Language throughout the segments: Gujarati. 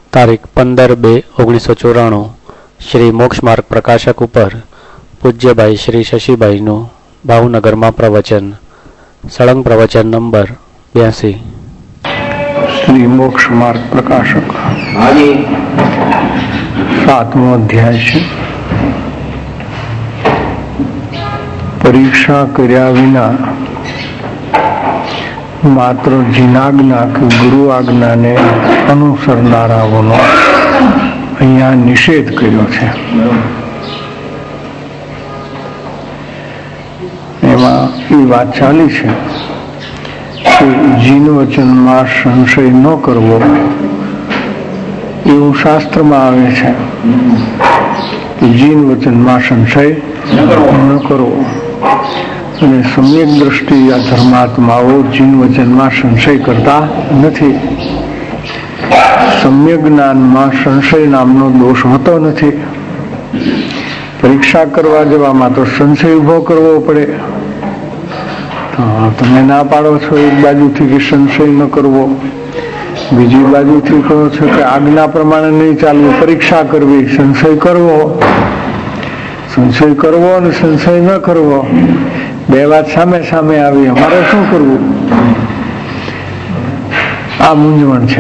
તારીખ 15/2/1994 શ્રી મોક્ષ માર્ગ પ્રકાશક ઉપર પૂજ્યભાઈ શ્રી શશીભાઈનું ભાવનગરમાં પ્રવચન. સળંગ પ્રવચન નંબર 82. શ્રી મોક્ષ માર્ગ પ્રકાશક 7મો અધ્યાય છે. પરીક્ષા કર્યા વિના માત્ર જીનાજ્ઞા કે ગુરુ આજ્ઞાને અનુસરનારાઓનો અહીંયા નિષેધ કર્યો છે. એમાં એ વાત ચાલી છે કે જીન વચનમાં સંશય ન કરવો એવું શાસ્ત્રમાં આવે છે. જીન વચનમાં સંશય ન કરવો અને સમ્યક દ્રષ્ટિ આ ધર્માત્માઓ જીન વચનમાં સંશય કરતા નથી. સમ્યક જ્ઞાનમાં સંશય નામનો દોષ હોતો નથી. પરીક્ષા કરવા જવામાં તો સંશય ઉભો કરવો પડે. તમે ના પાડો છો એક બાજુથી કે સંશય ન કરવો, બીજી બાજુથી કહો છો કે આજ્ઞા પ્રમાણે નહીં ચાલવું, પરીક્ષા કરવી, સંશય કરવો. સંશય કરવો અને સંશય ન કરવો બે વાત સામે સામે આવી, અમારે શું કરવું? આ મૂંઝવણ છે.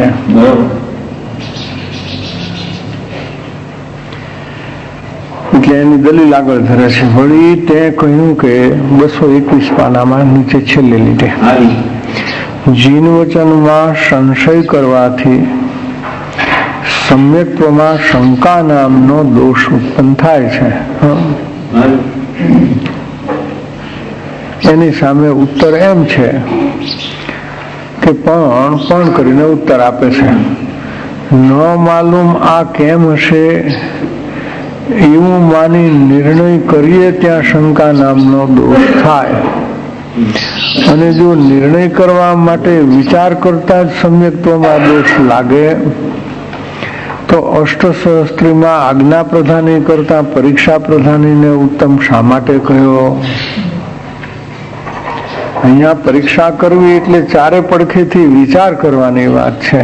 એટલે એની દલીલ આગળ ધરે છે. વળી તે કહ્યું કે 221 પાનામાં નીચે છેલ્લે લીધે જીન વચનમાં સંશય કરવાથી સમ્યક્ત્વમાં શંકા નામનો દોષ ઉત્પન્ન થાય છે. એની સામે ઉત્તર એમ છે કે પણ કરીને ઉત્તર આપે છે. ન માલુમ આ કેમ હશે એવું માની નિર્ણય કરીએ ત્યાં શંકા નામનો દોષ થાય. અને જો નિર્ણય કરવા માટે વિચાર કરતા જ સમ્યક્ત્વમાં દોષ લાગે તો અષ્ટસહસ્ત્રીમાં આજ્ઞા પ્રધાની કરતા પરીક્ષા પ્રધાનીને ઉત્તમ શા માટે કહ્યો? અહીંયા પરીક્ષા કરવી એટલે ચારે પડખેથી વિચાર કરવાની વાત છે.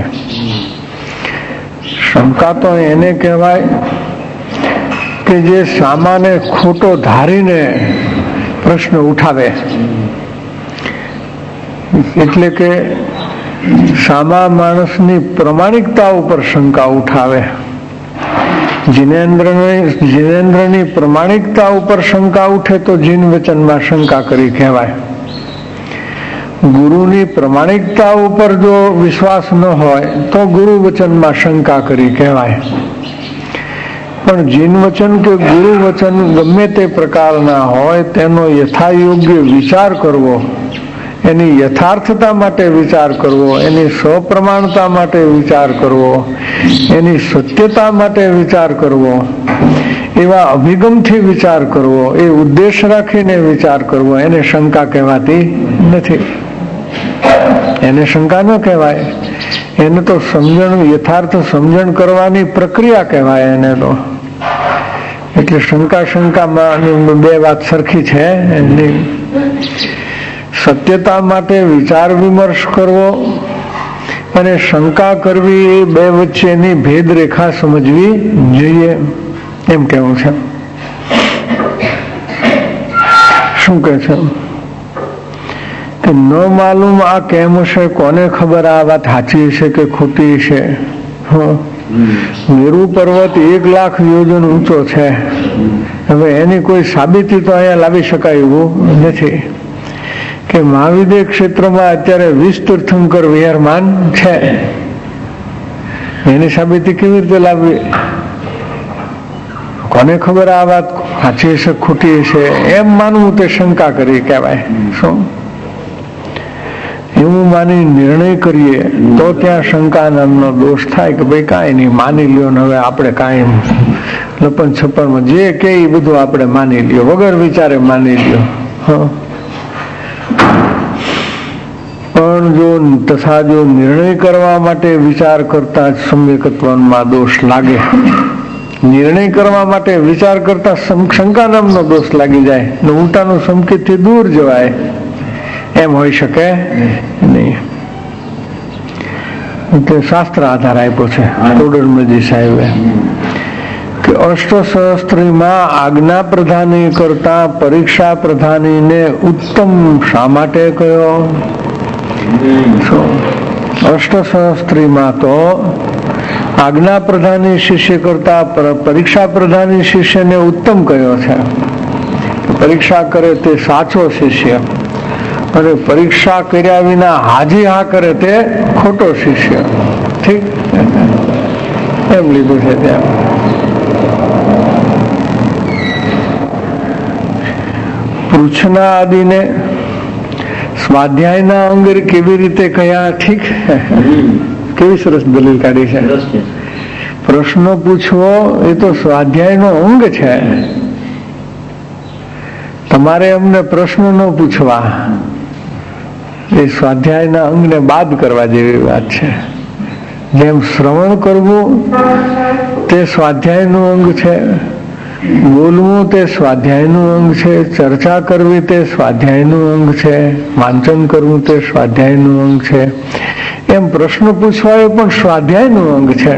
શંકા તો એને કહેવાય કે જે સામાને ખોટો ધારીને પ્રશ્ન ઉઠાવે. એટલે કે સામા માણસની પ્રમાણિકતા ઉપર શંકા ઉઠાવે. જીનેન્દ્રની પ્રમાણિકતા ઉપર શંકા ઉઠે તો જીન વચનમાં શંકા કરી કહેવાય. ગુરુની પ્રમાણિકતા ઉપર જો વિશ્વાસ ન હોય તો ગુરુ વચનમાં શંકા કરી કહેવાય. પણ જીન વચન કે ગુરુ વચન ગમે તે પ્રકારના હોય તેનો યથાયોગ્ય વિચાર કરવો, એની યથાર્થતા માટે વિચાર કરવો, એની સપ્રમાણતા માટે વિચાર કરવો, એની સત્યતા માટે વિચાર કરવો, એવા અભિગમથી વિચાર કરવો, એ ઉદ્દેશ રાખીને વિચાર કરવો, એને શંકા કહેવાતી નથી. એને શંકા ન કહેવાય. એને તો સમજણ, યથાર્થ સમજણ કરવાની પ્રક્રિયા કહેવાય એને તો. એટલે શંકામાં બે વાત સરખી છે. એની સત્યતા માટે વિચાર વિમર્શ કરવો અને શંકા કરવી, એ બે વચ્ચેની ભેદરેખા સમજવી જોઈએ એમ કેવું છે. શું કે છે કે ન માલુમ આ કેમ હશે, કોને ખબર આ વાત સાચી છે કે ખોટી છે. મેરુ પર્વત 1 લાખ યોજન ઊંચો છે. હવે એની કોઈ સાબિતી તો અહીંયા લાવી શકાય એવું નથી કે મહાવિદ્ય ક્ષેત્રમાં અત્યારે 20 તીર્થંકર વિહારમાન છે. એની સાબિતી કેવી રીતે લાવવી? કોને ખબર આ વાત સાચી છે ખોટી છે એમ માનવું તે શંકા કરી કહેવાય. શું એવું માની નિર્ણય કરીએ તો ત્યાં શંકા નામનો દોષ થાય કે ભાઈ કાંઈ નહીં, માની લ્યો ને હવે આપણે કાંઈ લપન છપ્પનમાં જે કે એ બધું આપણે માની લ્યો, વગર વિચારે માની લ્યો. પણ જો તથા જો નિર્ણય કરવા માટે વિચાર કરતા જ સમ્યકત્વમાં દોષ લાગે, નિર્ણય કરવા માટે વિચાર કરતા શંકા નામનો દોષ લાગી જાય ને ઉલટાનું સંકેતથી દૂર જવાય, એમ હોઈ શકે નહીં. તે શાસ્ત્ર આધાર આપ્યો છે ટોડરમલજી સાહેબે કે અષ્ટસહસ્ત્રીમાં આજ્ઞા પ્રધાની કરતા પરીક્ષા પ્રધાનીને ઉત્તમ શા માટે કયો? અષ્ટસહસ્ત્રીમાં તો આજ્ઞા પ્રધાની શિષ્ય કરતા પરીક્ષા પ્રધાની શિષ્યને ઉત્તમ કયો છે. પરીક્ષા કરે તે સાચો શિષ્ય અને પરીક્ષા કર્યા વિના હાજી હા કરે તે ખોટો શિષ્ય. ઠીક એમ લીધું છે ત્યાં. પૃચ્છના આદિને સ્વાધ્યાયના અંગ કેવી રીતે કયા? ઠીક, કેવી સરસ દલીલ કાઢી છે. પ્રશ્નો પૂછવો એ તો સ્વાધ્યાયનો અંગ છે. તમારે અમને પ્રશ્નો ન પૂછવા એ સ્વાધ્યાયના અંગને બાદ કરવા જેવી વાત છે. જેમ શ્રવણ કરવું તે સ્વાધ્યાયનું અંગ છે, બોલવું તે સ્વાધ્યાયનું અંગ છે, ચર્ચા કરવી તે સ્વાધ્યાયનું અંગ છે, વાંચન કરવું તે સ્વાધ્યાયનું અંગ છે, એમ પ્રશ્ન પૂછવા એ પણ સ્વાધ્યાયનું અંગ છે.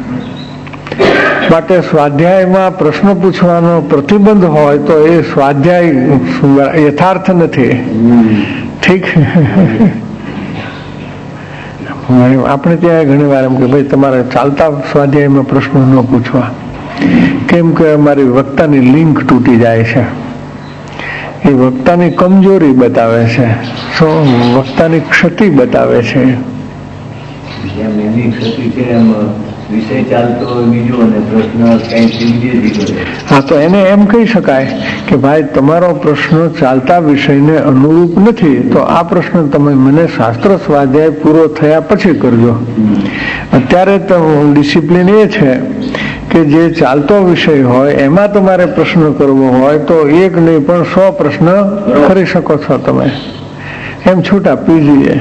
માટે સ્વાધ્યાયમાં પ્રશ્ન પૂછવાનો પ્રતિબંધ હોય તો એ સ્વાધ્યાય યથાર્થ નથી. ઠીક, આપણે ત્યાં ઘણી વાર એમ કે ભાઈ તમારે ચાલતા સ્વાધ્યાયમાં પ્રશ્નો ન પૂછવા. કેમ કે અમારી વક્તાની લિંક તૂટી જાય છે. એ વક્તાની કમજોરી બતાવે છે, વક્તાની ક્ષતિ બતાવે છે. હા, તો એને એમ કહી શકાય કે ભાઈ તમારો પ્રશ્ન ચાલતા વિષયને અનુરૂપ નથી, તો આ પ્રશ્ન તમે મને શાસ્ત્ર સ્વાધ્યાય પૂરો થયા પછી કરજો. અત્યારે તો ડિસિપ્લિન એ છે કે જે ચાલતો વિષય હોય એમાં તમારે પ્રશ્ન કરવો હોય તો એક નહીં પણ 100 પ્રશ્ન કરી શકો છો તમે. એમ છૂટ આપવી જોઈએ.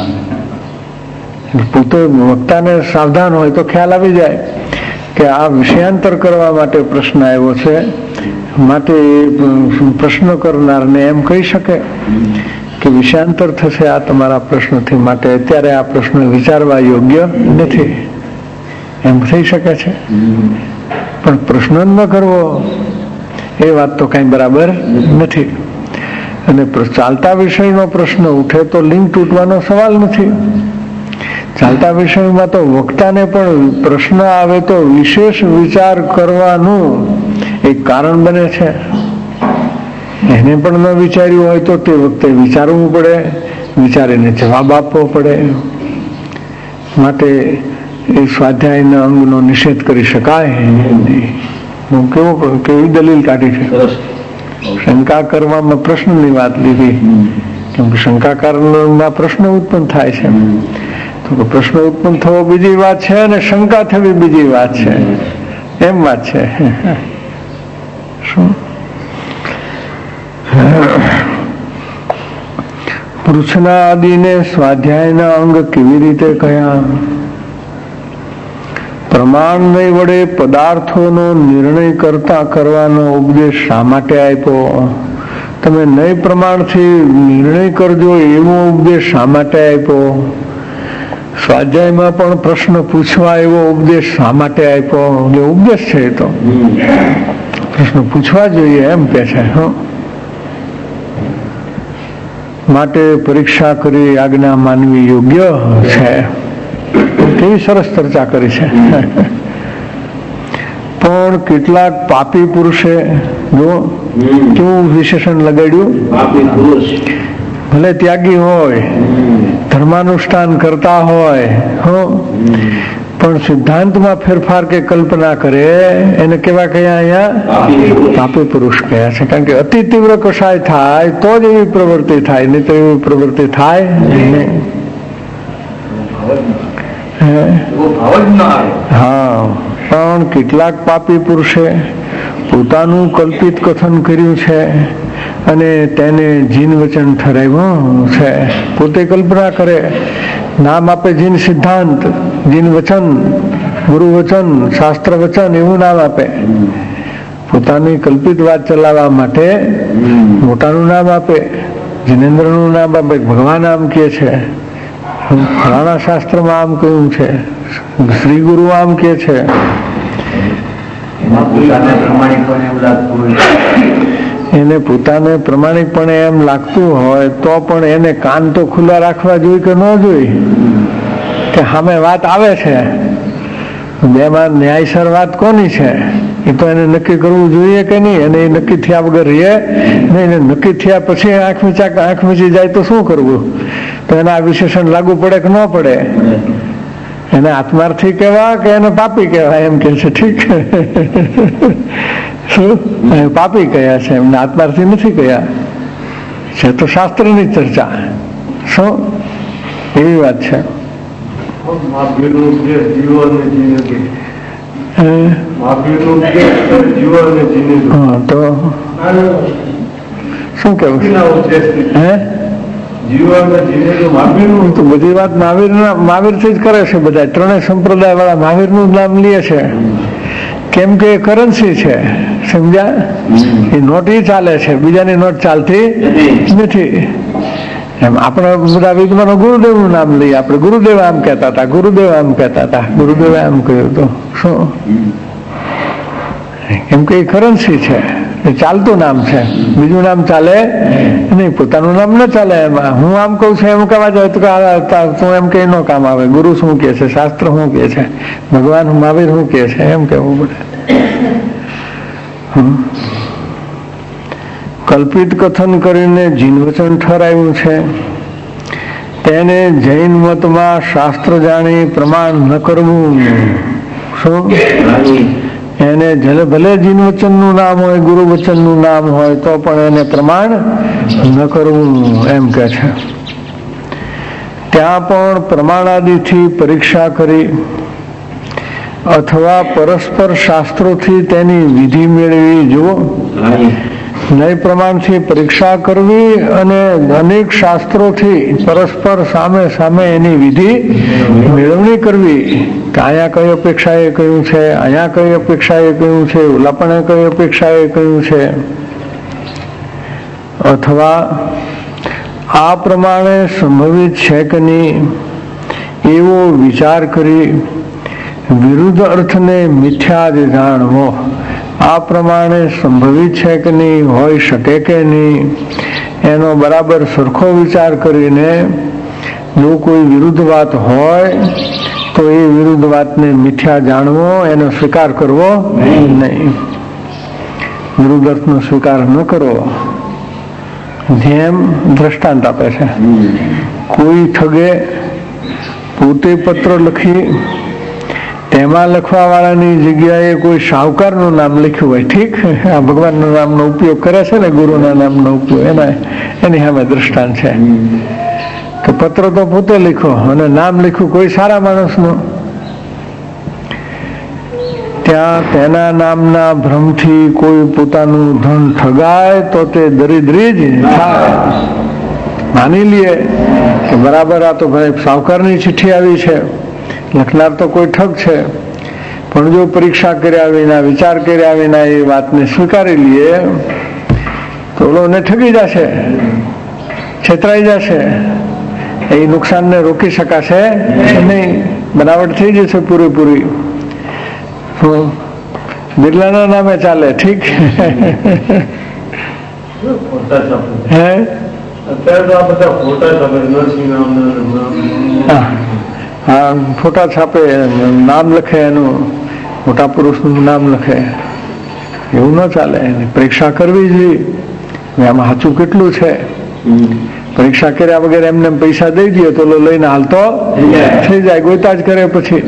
પોતે વક્તાને સાવધાન હોય તો ખ્યાલ આવી જાય કે આ વિષયાંતર કરવા માટે પ્રશ્ન આવ્યો છે, માટે પ્રશ્ન કરનારને એમ કહી શકે કે વિષયાંતર થશે આ તમારા પ્રશ્નથી, માટે અત્યારે આ પ્રશ્ન વિચારવા યોગ્ય નથી. એમ થઈ શકે છે. પણ પ્રશ્ન ન કરવો એ વાત તો કઈ બરાબર નથી. અને ચાલતા વિષયનો પ્રશ્ન ઉઠે તો લિંક તૂટવાનો સવાલ નથી. ચાલતા વિષયમાં તો વક્તાને પણ પ્રશ્ન આવે તો વિશેષ વિચાર કરવાનું એક કારણ બને છે. એને પણ ન વિચાર્યું હોય તો તે વખતે વિચારવું પડે, વિચારીને જવાબ આપવો પડે. માટે એ સ્વાધ્યાયના અંગનો નિષેધ કરી શકાય નહીં. કેવી દલીલ કાઢી છે. શંકા કરવામાં પ્રશ્નની વાત લીધી, કેમ કે શંકાકારમાં પ્રશ્ન ઉત્પન્ન થાય છે. તો પ્રશ્ન ઉત્પન્ન થવો બીજી વાત છે અને શંકા થવી બીજી વાત છે. એમ વાત છે. શું પૃચ્છના આદિને સ્વાધ્યાયના અંગ કેવી રીતે કયા? પ્રમાણને વડે પદાર્થોનો નિર્ણય કરવાનો ઉપદેશ શા માટે આપ્યો? તમે નય પ્રમાણથી નિર્ણય કરજો એવો ઉપદેશ શા માટે આપ્યો? સ્વાધ્યાયમાં પણ પ્રશ્ન પૂછવા એવો ઉપદેશ શા માટે આપ્યો? એટલે ઉપદેશ છે એ તો પ્રશ્ન પૂછવા જોઈએ એમ કે છે. માટે પરીક્ષા કરી આજ્ઞા માનવી યોગ્ય છે. કેવી સરસ ચર્ચા કરી છે. પણ કેટલાક પાપી પુરુષે જો કેવું વિશેષણ લગાડ્યું, ભલે ત્યાગી હોય, ધર્માનુષ્ઠાન કરતા હોય, પણ સિદ્ધાંતમાં ફેરફાર કે કલ્પના કરે એને કેવા કયા અહીંયા પાપી પુરુષ કયા છે. કારણ કે અતિ તીવ્ર કસાય થાય તો જ એવી પ્રવૃત્તિ થાય, નહીં તો એવી પ્રવૃત્તિ થાય નહીં. હા, પણ કેટલાક પાપી પુરુષે પોતાનું કલ્પિત કથન કર્યું છે અને તેને જીન વચન ઠરાવ્યું છે. પોતે કલ્પના કરે, નામ આપે જીન સિદ્ધાંત, જીન વચન, ગુરુ વચન, શાસ્ત્ર વચન એવું નામ આપે. પોતાની કલ્પિત વાત ચલાવવા માટે મોટાનું નામ આપે, જિનેન્દ્રનું નામ આપે, ભગવાન નામ કહે છે. ફલાણા શાસ્ત્રમાં આમ કહ્યું છે, શ્રી ગુરુ આમ કે છે. એને પોતાને પ્રમાણિકપણે એમ લાગતું હોય તો પણ એને કાન તો ખુલ્લા રાખવા જોઈએ કે ન જોઈએ? કે સામે વાત આવે છે, બેમાં ન્યાયસર વાત કોની છે એ તો એને નક્કી કરવું જોઈએ કે નહીં? અને એ નક્કી થયા વગર રહે નહીં. નક્કી થયા પછી આંખ મીચી જાય તો શું કરવું? તો એને આ વિશેષણ લાગુ પડે કે ન પડે? એને આત્માર્થી કહેવા કે એને પાપી કહેવાય? એમ કે છે. ઠીક શું પાપી કયા છે, એમને આત્માર્થી નથી કયા છે. તો શાસ્ત્રની ચર્ચા શું એવી વાત છે. તો શું કેવું? તો બધી વાત મહાવીરથી જ કરે છે. બધા ત્રણેય સંપ્રદાય વાળા મહાવીરનું નામ લે છે, કેમ કે એ કરન્સી છે. સમજ્યા? એ નોટ ઈ ચાલે છે, બીજાની નોટ ચાલતી નથી. એમ આપણે બધા વિદ્વાનો ગુરુદેવનું નામ લઈએ. આપણે ગુરુદેવ આમ કહેતા હતા, ગુરુદેવ આમ કહેતા હતા, ગુરુદેવે આમ કહ્યું તો શું? કેમ કે એ કરન્સી છે, એ ચાલતું નામ છે. બીજું નામ ચાલે નહીં, પોતાનું નામ ન ચાલે. એમાં હું આમ કહું છું એમ કહેવા જાય તો તું એમ કઈ ન કામ આવે. ગુરુ શું કહે છે, શાસ્ત્ર શું કહે છે, ભગવાન મહાવીર શું કહે છે, એમ કહેવું પડે. કલ્પિત કથન કરીને જીનવચન ઠરાવ્યું છે. તેને જૈન મતમાં શાસ્ત્ર જાણી પ્રમાણ ન કરવું. શું? એને ભલે જીનવચનનું નામ હોય, ગુરુ વચનનું નામ હોય તો પણ એને પ્રમાણ ન કરવું એમ કે છે. ત્યાં પણ પ્રમાણાદિથી પરીક્ષા કરી અથવા પરસ્પર શાસ્ત્રોથી તેની વિધિ મેળવી. જુઓ, નય પ્રમાણથી પરીક્ષા કરવી અને અનેક શાસ્ત્રોથી પરસ્પર સામે સામે એની વિધિ મેળવણી કરવી. કે અહીંયા કઈ અપેક્ષાએ કહ્યું છે, અહીંયા કઈ અપેક્ષાએ કહ્યું છે, ઓલાપણે કઈ અપેક્ષાએ કહ્યું છે. અથવા આ પ્રમાણે સંભવિત છે કે નહીં એવો વિચાર કરી વિરુદ્ધ અર્થને મિથ્યા જ જાણવો. આ પ્રમાણે સંભવિત છે કે નહીં, હોઈ શકે કે નહીં, એનો બરાબર સરખો વિચાર કરીને જો કોઈ વિરુદ્ધ વાત હોય તો એ વિરુદ્ધ વાતને મિથ્યા જાણવો, એનો સ્વીકાર કરવો નહીં. વિરુદ્ધ અર્થનો સ્વીકાર ન કરવો. જેમ દ્રષ્ટાંત આપે છે, કોઈ ઠગે પોતે પત્ર લખી તેમાં લખવા વાળાની જગ્યાએ કોઈ શાહુકારનું નામ લખ્યું હોય. ઠીક, આ ભગવાનના નામનો ઉપયોગ કરે છે ને, ગુરુના નામનો ઉપયોગ, એની સામે દ્રષ્ટાંત છે કે પત્ર તો પોતે લખ્યો અને નામ લખ્યું કોઈ સારા માણસનું. ત્યાં તેના નામના ભ્રમથી કોઈ પોતાનું ધન ઠગાય તો તે દરિદ્રી જ થાય. માની લઈએ કે બરાબર આ તો ભાઈ શાહુકારની ચિઠ્ઠી આવી છે, લખનાર તો કોઈ ઠગ છે, પણ જો પરીક્ષા કર્યા વિના, વિચાર કર્યા વિના એ વાતને સ્વીકારી લઈએ તો ઓલોને ઠગી જશે, છેતરાઈ જશે. એ નુકસાનને રોકી શકાશે નહીં, બનાવટ થઈ જશે પૂરેપૂરી. બિરલાના નામે ચાલે. ઠીક, હે હા, ફોટા છાપે, નામ લખે, એનું મોટા પુરુષનું નામ લખે, એવું ન ચાલે. એની પરીક્ષા કરવી જોઈએ. આમાં સાચું કેટલું છે. પરીક્ષા કર્યા વગર એમને પૈસા દઈ દઈએ તો લઈને હાલતો થઈ જાય, ગોતા જ કરે પછી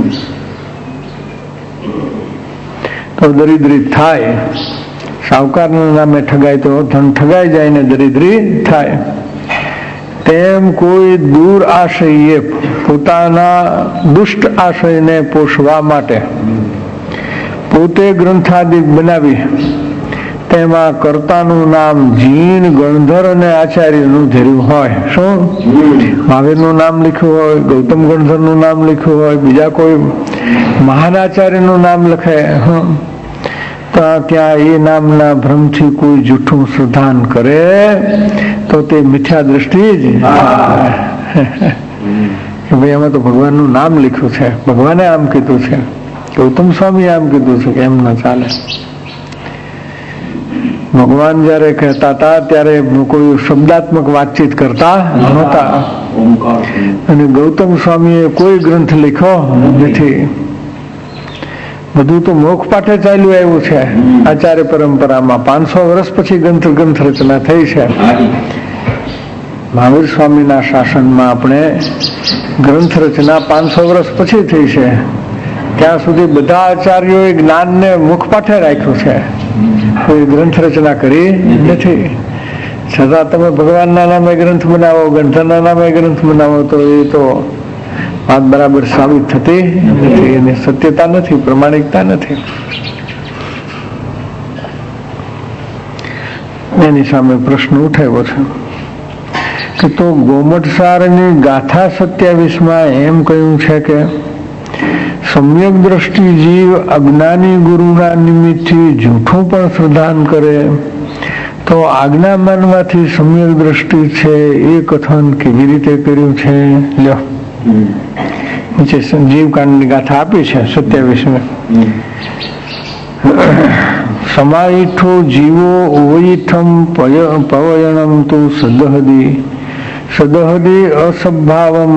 તો દરિદ્રી થાય. શાહુકારના નામે ઠગાય તો ધન ઠગાઈ જાય ને દરિદ્રી થાય. તેમ કોઈ દૂર આશયે પોતાના દુષ્ટ આશયને પોષવા માટે પોતે ગ્રંથાદિક બનાવી તેમાં કર્તાનું નામ જીન, ગણધર અને આચાર્યનું ધર્યું હોય. શું? મહાવીરનું નામ લખ્યું હોય, ગૌતમ ગણધરનું નામ લખ્યું હોય, બીજા કોઈ મહાન આચાર્યનું નામ લખે, ત્યાં એ નામના ભ્રમથી કોઈ જૂઠું શ્રદ્ધાન કરે તો તે મિથ્યા દ્રષ્ટિ જ. કે ભાઈ એમાં તો ભગવાનનું નામ લખ્યું છે, ભગવાને આમ કીધું છે, ગૌતમ સ્વામી આમ કીધું છે, કે એમ ના ચાલે. ભગવાન જયારે કહેતા હતા ત્યારે કોઈ શબ્દાત્મક વાતચીત કરતા નહોતા, અને ગૌતમ સ્વામીએ કોઈ ગ્રંથ લખ્યો નથી. બધું તો મોક્ષ પાઠે ચાલ્યું આવ્યું છે આચાર્ય પરંપરામાં. 500 વર્ષ પછી ગ્રંથ રચના થઈ છે. મહાવીર સ્વામીના શાસનમાં આપણે ગ્રંથ રચના 500 વર્ષ પછી થઈ છે. ત્યાં સુધી બધા આચાર્યોએ જ્ઞાનને મુખ પાઠે રાખ્યું છે, કોઈ ગ્રંથ રચના કરી નથી. છતાં તમે ભગવાનના નામે ગ્રંથ બનાવો, ગ્રંથના નામે ગ્રંથ બનાવો તો એ તો વાત બરાબર સાબિત થતી નથી, એની સત્યતા નથી, પ્રમાણિકતા નથી. એની સામે પ્રશ્ન ઉઠાવ્યો છે કે તો ગોમટસારની ગાથા 27માં એમ કહ્યું છે કે સમ્યક દ્રષ્ટિ જીવ અજ્ઞાની ગુરુના નિમિત્તથી જૂઠું પણ શ્રદ્ધાન કરે તો આજ્ઞા માનવાથી સમ્યક દ્રષ્ટિ છે એ કથન કેવી રીતે કર્યું છે? લ્યો, નીચે જીવકાંડની ગાથા આપી છે 27. સમાહિઠો જીવો ઓઈઠમ પવયણમ તુ સદહદી સદહદી અસભાવમ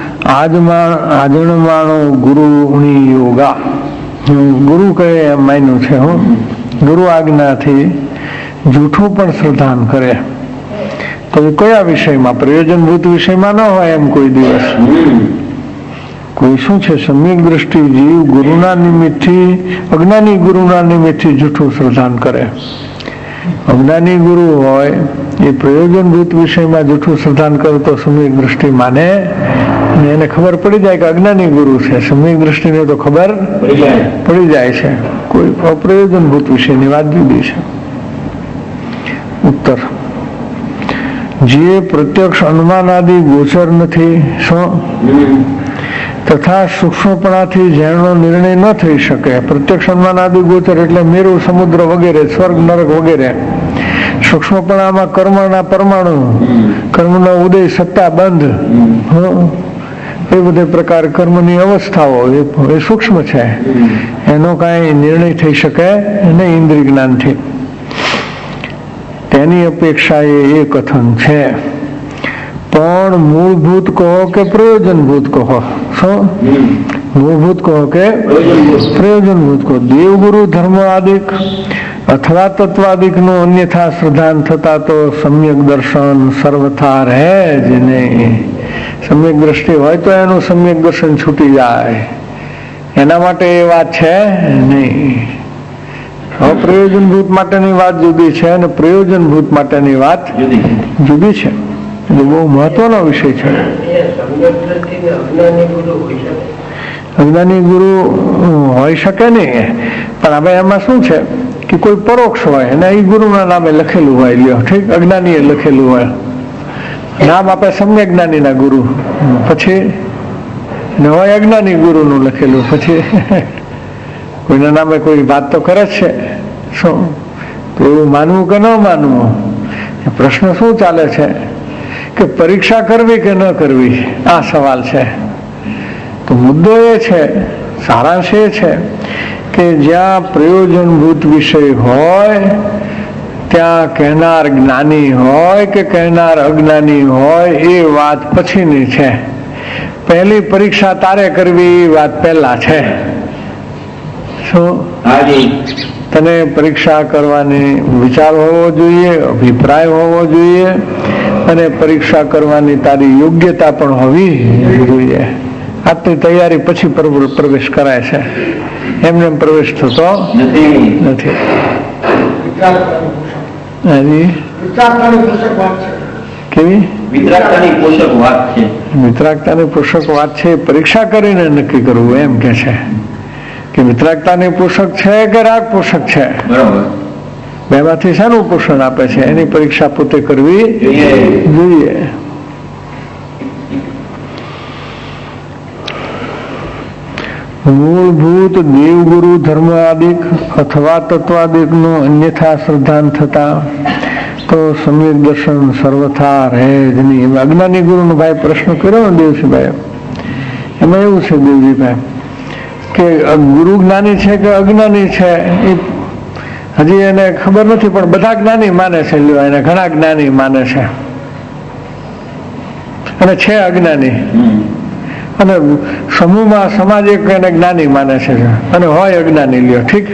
આજણમાણો ગુરુની યોગા. ગુરુ કહે એમ માન્યું છે. હું ગુરુ આજ્ઞાથી જૂઠું પણ શ્રદ્ધાન કરે તો એ કયા વિષયમાં? પ્રયોજનભૂત વિષયમાં ન હોય એમ કોઈ દિવસ. કોઈ શું છે? સમ્યક દ્રષ્ટિ જીવ ગુરુના નિમિત્તથી અજ્ઞાની ગુરુના નિમિત્તથી જૂઠું શ્રદ્ધાન કરે. અજ્ઞાની ગુરુ હોય એ પ્રયોજનભૂત વિષયમાં જૂઠું શ્રદ્ધાન કરે તો સમ્યક દ્રષ્ટિ માને, અને એને ખબર પડી જાય કે અજ્ઞાની ગુરુ છે. સમ્યક દ્રષ્ટિને તો ખબર પડી જાય છે. કોઈ અપ્રયોજનભૂત વિષયની વાત જુદી છે. ઉત્તર: જે પ્રત્યક્ષ અનુમાન આદિ ગોચર નથી તથા સૂક્ષ્મપણાથી જેનો નિર્ણય ન થઈ શકે. પ્રત્યક્ષ અનુમાન આદિ ગોચર એટલે મેરુ, સમુદ્ર વગેરે, સ્વર્ગ, નરક વગેરે. સૂક્ષ્મપણામાં કર્મના પરમાણુ, કર્મનો ઉદય, સત્તા, બંધ, એ બધે પ્રકાર કર્મની અવસ્થાઓ એ સૂક્ષ્મ છે. એનો કાંઈ નિર્ણય થઈ શકે નહીં ઇન્દ્રિય જ્ઞાનથી. તેની અપેક્ષા એ કથન છે. પણ મૂળભૂત કહો કે પ્રયોજનભૂત કહો? શું મૂળભૂત કહો કે પ્રયોજનભૂત કહો? દેવગુરુ ધર્મ આદિક અથવા તત્વાદિક નું અન્યથા શ્રદ્ધાન થતા તો સમ્યક દર્શન સર્વથા રહે જ નહીં. સમ્યક દ્રષ્ટિ હોય તો એનું સમ્યક દર્શન છૂટી જાય. એના માટે એ વાત છે નહીં. અપ્રયોજનભૂત માટેની વાત જુદી છે અને પ્રયોજનભૂત માટેની વાત જુદી છે. એટલે બહુ મહત્વનો વિષય છે. અજ્ઞાની ગુરુ હોઈ શકે નહીં, પણ હવે એમાં શું છે કે કોઈ પરોક્ષ હોય અને એ ગુરુના નામે લખેલું હોય. લ્યો, ઠીક, અજ્ઞાનીએ લખેલું હોય, નામ આપે સમ્યક જ્ઞાનીના ગુરુ, પછી હોય અજ્ઞાની ગુરુનું લખેલું, પછી કોઈના નામે કોઈ વાત તો કરે જ છે. શું તો એવું માનવું કે ન માનવું? પ્રશ્ન શું ચાલે છે કે પરીક્ષા કરવી કે ન કરવી, આ સવાલ છે. તો મુદ્દો એ છે, સારાંશ એ છે કે જ્યાં પ્રયોજનભૂત વિષય હોય ત્યાં કહેનાર જ્ઞાની હોય કે કહેનાર અજ્ઞાની હોય એ વાત પછીની છે. પહેલી પરીક્ષા તારે કરવી એ વાત પહેલા છે. શું તને પરીક્ષા કરવાની વિચાર હોવો જોઈએ, અભિપ્રાય હોવો જોઈએ, અને પરીક્ષા કરવાની તારી યોગ્યતા પણ હોવી જોઈએ. આટલી તૈયારી પછી પ્રવેશ કરાય છે. એમને પ્રવેશ થતો નથી. કેવી વિતરાગતાની પોષક વાત છે? પરીક્ષા કરીને નક્કી કરવું એમ કે છે કે વિતરાગતાની પોષક છે કે રાગ પોષક છે. બેમાંથી શાનું પોષણ આપે છે એની પરીક્ષા પોતે કરવી જોઈએ. મૂળભૂત દેવગુરુ ધર્મ આદિક અથવા તત્વાદિક નું અન્યથા શ્રદ્ધાન થતા તો સમ્યક દર્શન સર્વથા રહે જ નહીં. અજ્ઞાની ગુરુનો ભાઈ પ્રશ્ન કર્યો ને દેવજીભાઈ, એમાં એવું છે દેવજીભાઈ કે ગુરુ જ્ઞાની છે કે અજ્ઞાની છે એ હજી એને ખબર નથી, પણ બધા જ્ઞાની માને છે. લ્યો, એને ઘણા જ્ઞાની માને છે અને છે અજ્ઞાની, અને સમૂહમાં સમાજ એક એને જ્ઞાની માને છે અને હોય અજ્ઞાની. લ્યો, ઠીક,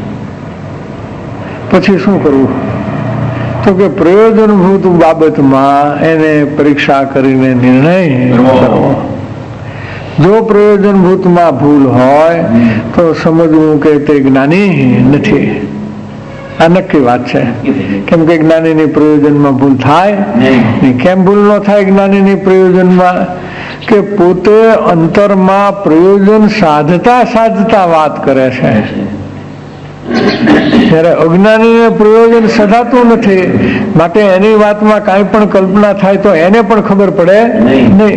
પછી શું કરવું? તો કે પ્રયોજનભૂત બાબતમાં એને પરીક્ષા કરીને નિર્ણય કરવો. જો પ્રયોજનભૂતમાં ભૂલ હોય તો સમજવું કે તે જ્ઞાની નથી. આ નક્કી વાત છે. કેમ કે જ્ઞાનીની પ્રયોજનમાં ભૂલ થાય નહીં. કેમ ભૂલ ન થાય જ્ઞાનીની પ્રયોજનમાં? કે પોતે અંતરમાં પ્રયોજન સાધતા સાધતા વાત કરે છે, ત્યારે અજ્ઞાનીને પ્રયોજન સધાતું નથી. માટે એની વાતમાં કાંઈ પણ કલ્પના થાય તો એને પણ ખબર પડે નહીં.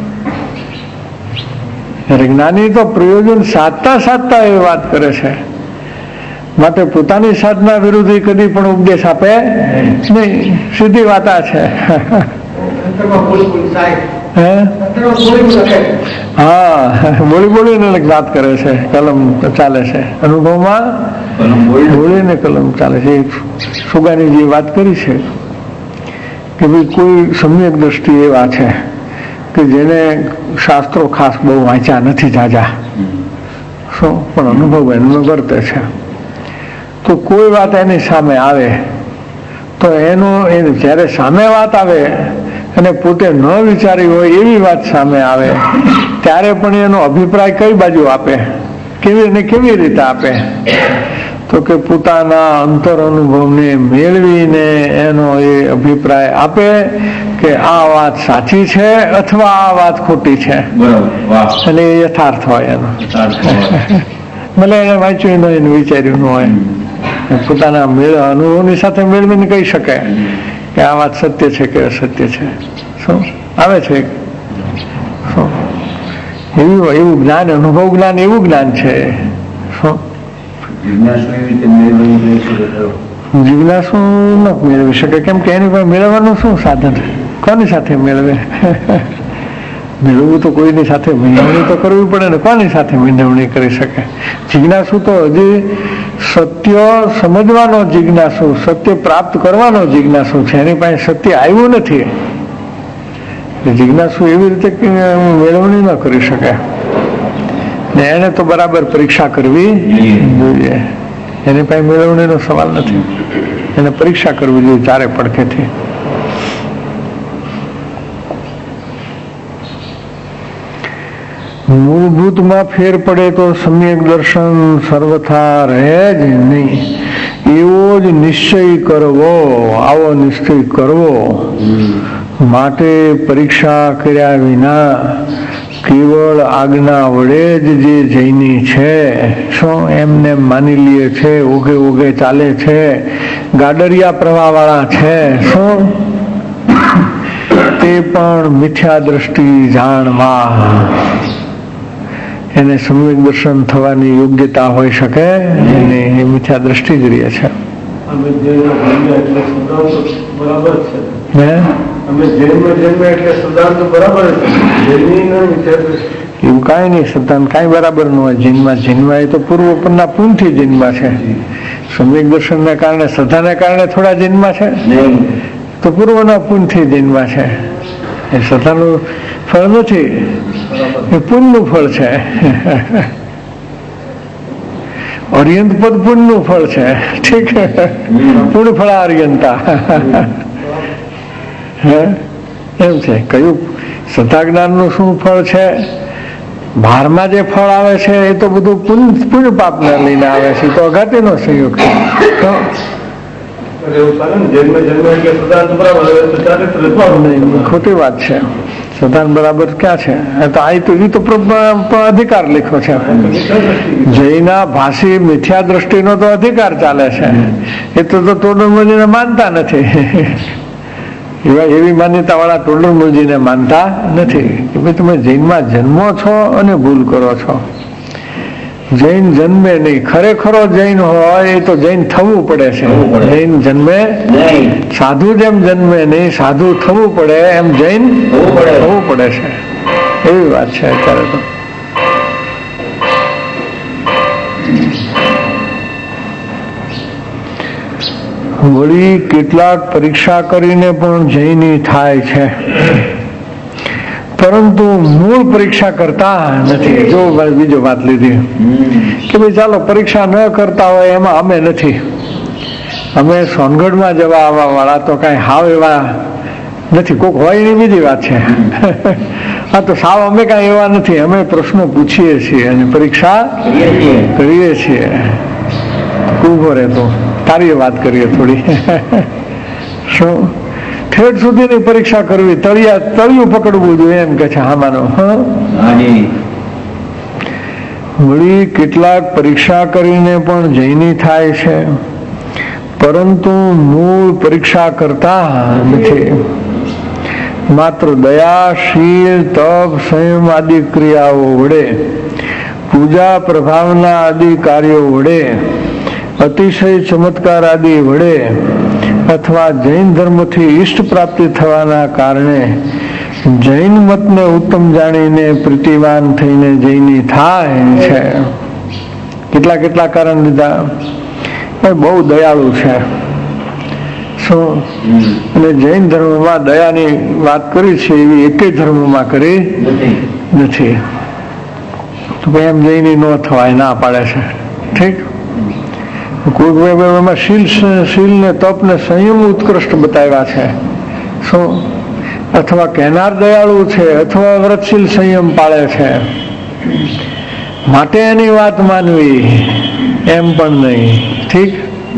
જ્ઞાની તો પ્રયોજન સાધતા સાધતા એ વાત કરે છે. માટે પોતાની સાધના વિરુદ્ધ કદી પણ ઉપદેશ આપે નહીં. સીધી વાત આ છે. હા, બોલી બોલીને વાત કરે છે, કલમ ચાલે છે. અનુભવમાં બોલીને કલમ ચાલે છે. સુગાનીજી વાત કરી છે કે ભાઈ કોઈ સમ્યક દ્રષ્ટિ એવા છે કે જેને શાસ્ત્રો ખાસ બહુ વાંચ્યા નથી જાજા, શું પણ અનુભવ એનો વર્તે છે. તો કોઈ વાત એની સામે આવે તો જ્યારે સામે વાત આવે અને પોતે ન વિચારી હોય એવી વાત સામે આવે ત્યારે પણ એનો અભિપ્રાય કઈ બાજુ આપે, કેવી રીતે આપે? તો કે પોતાના અંતર અનુભવને મેળવીને એનો એ અભિપ્રાય આપે કે આ વાત સાચી છે અથવા આ વાત ખોટી છે. અને એ યથાર્થ હોય એનો. ભલે એને વાંચ્યું ન હોય, એને વિચાર્યું ન હોય, પોતાના અનુભવની સાથે મેળવીને કહી શકે કે આ વાત સત્ય છે કે અસત્ય છે. શું આવે છે? શું એવું જ્ઞાન, અનુભવ જ્ઞાન એવું જ્ઞાન છે. શું જિજ્ઞાસુ ન મેળવી શકે? કેમ કે એની પાસે મેળવવાનું શું સાધન? કોની સાથે મેળવે? મેળવવું તો કોઈની સાથે વિંધવણી તો કરવી પડે ને. કોની સાથે વિંધવણી કરી શકે? જિજ્ઞાસુ તો હજી સત્ય સમજવાનો જિજ્ઞાસુ, સત્ય પ્રાપ્ત કરવાનો જિજ્ઞાસુ છે. એની પાસે સત્ય આવ્યું નથી. જિજ્ઞાસુ એવી રીતે મેળવણી ન કરી શકે ને. એને તો બરાબર પરીક્ષા કરવી જોઈએ. એની પાસે મેળવણીનો સવાલ નથી. એને પરીક્ષા કરવી જોઈએ ચારે પડખેથી. મૂળભૂતમાં ફેર પડે તો સમ્યક દર્શન સર્વથા રહે જ નહીં. એવો જ નિશ્ચય કરવો, આવો નિશ્ચય કરવો. માટે પરીક્ષા કર્યા વિના કેવળ આજ્ઞા વડે જ જે જૈની છે, શું એમને માની લે છે, ઓગે ચાલે છે, ગાડરિયા પ્રવાહ વાળા છે, શું તે પણ મિથ્યા દ્રષ્ટિ જાણવા એને સમ્યક દર્શન થવાની યોગ્યતા હોઈ શકે અને એ મિથ્યા દ્રષ્ટિ જ રહે છે. એવું કાંઈ નહીં, સિદ્ધાંત કાંઈ બરાબર ન હોય. જન્મા એ તો પૂર્વ પરના પૂનથી જન્મા છે. સમ્યક દર્શનને કારણે, શ્રદ્ધાને કારણે થોડા જન્મા છે, તો પૂર્વના પૂનથી જન્મા છે. એ શ્રદ્ધાનું ફળ નથી, એ પુણ્યનું ફળ છે. અર્યંત પદ પુણ્યનું ફળ છે. ઠીક, પૂર્ણ ફળા અર્યંતા એમ છે. કયું શ્રદ્ધા જ્ઞાનનું શું ફળ છે? ભારમાં જે ફળ આવે છે એ તો બધું પુણ્ય પાપને લઈને આવે છે. તો અઘાતીનો સંયોગ છે. ખોટી વાત છે. સિદ્ધાંત બરાબર ક્યાં છે? એ તો અધિકાર લખ્યો છે. જૈના ભાષી મિથ્યા દ્રષ્ટિનો તો અધિકાર ચાલે છે. એ તો ટોડરમલજીને માનતા નથી. એવી માન્યતા વાળા ટોડરમલજીને માનતા નથી કે ભાઈ તમે જૈનમાં જન્મો છો અને ભૂલ કરો છો. જૈન જન્મે નહીં. ખરેખરો જૈન હોય એ તો જૈન થવું પડે છે. જૈન જન્મે સાધુ જેમ જન્મે નહીં, સાધુ થવું પડે એમ જૈન થવું પડે છે. એવી વાત છે અત્યારે તો. વળી કેટલાક પરીક્ષા કરીને પણ જૈની થાય છે, પરંતુ મૂળ પરીક્ષા કરતા નથી. જો બીજો વાત લીધી કે ભાઈ ચાલો પરીક્ષા ન કરતા હોય એમાં અમે નથી. અમે સોનગઢમાં જવા આવવા વાળા તો કઈ હાવ એવા નથી. કોક હોય એની બીજી વાત છે. હા, તો સાવ અમે કઈ એવા નથી. અમે પ્રશ્નો પૂછીએ છીએ અને પરીક્ષા કરીએ છીએ. ઉભો રહેતો તારી વાત કરીએ થોડી. શું ઠેઠ સુધીની પરીક્ષા કરવી, તળિયું પકડવું જોઈએ એમ કે છે. હા માનો. વળી કેટલાક પરીક્ષા કરીને પણ જૈની થાય છે, પરંતુ મૂળ પરીક્ષા કરતા નથી. માત્ર દયા, શીલ, તપ, સંયમ આદિ ક્રિયાઓ વડે, પૂજા પ્રભાવના આદિ કાર્યો વડે, અતિશય ચમત્કાર આદિ વડે અથવા જૈન ધર્મથી ઈષ્ટ પ્રાપ્તિ થવાના કારણે જૈન મતને ઉત્તમ જાણીને પ્રીતિવાન થઈને જૈની થાય છે. કેટલા કેટલા કારણ લીધા. બહુ દયાળુ છે. શું? અને જૈન ધર્મમાં દયાની વાત કરી છે એવી એકે ધર્મમાં કરી નથી. તો એમ જૈની ન થવાય, ના પાડે છે. ઠીક. કોઈ શીલ ને તપ ને સંયમ ઉત્કૃષ્ટ બતાવ્યા છે. શું? અથવા કહેનાર દયાળુ છે, અથવા વ્રતશીલ સંયમ પાળે છે માટે એની વાત માનવી એમ પણ નહીં. ઠીક.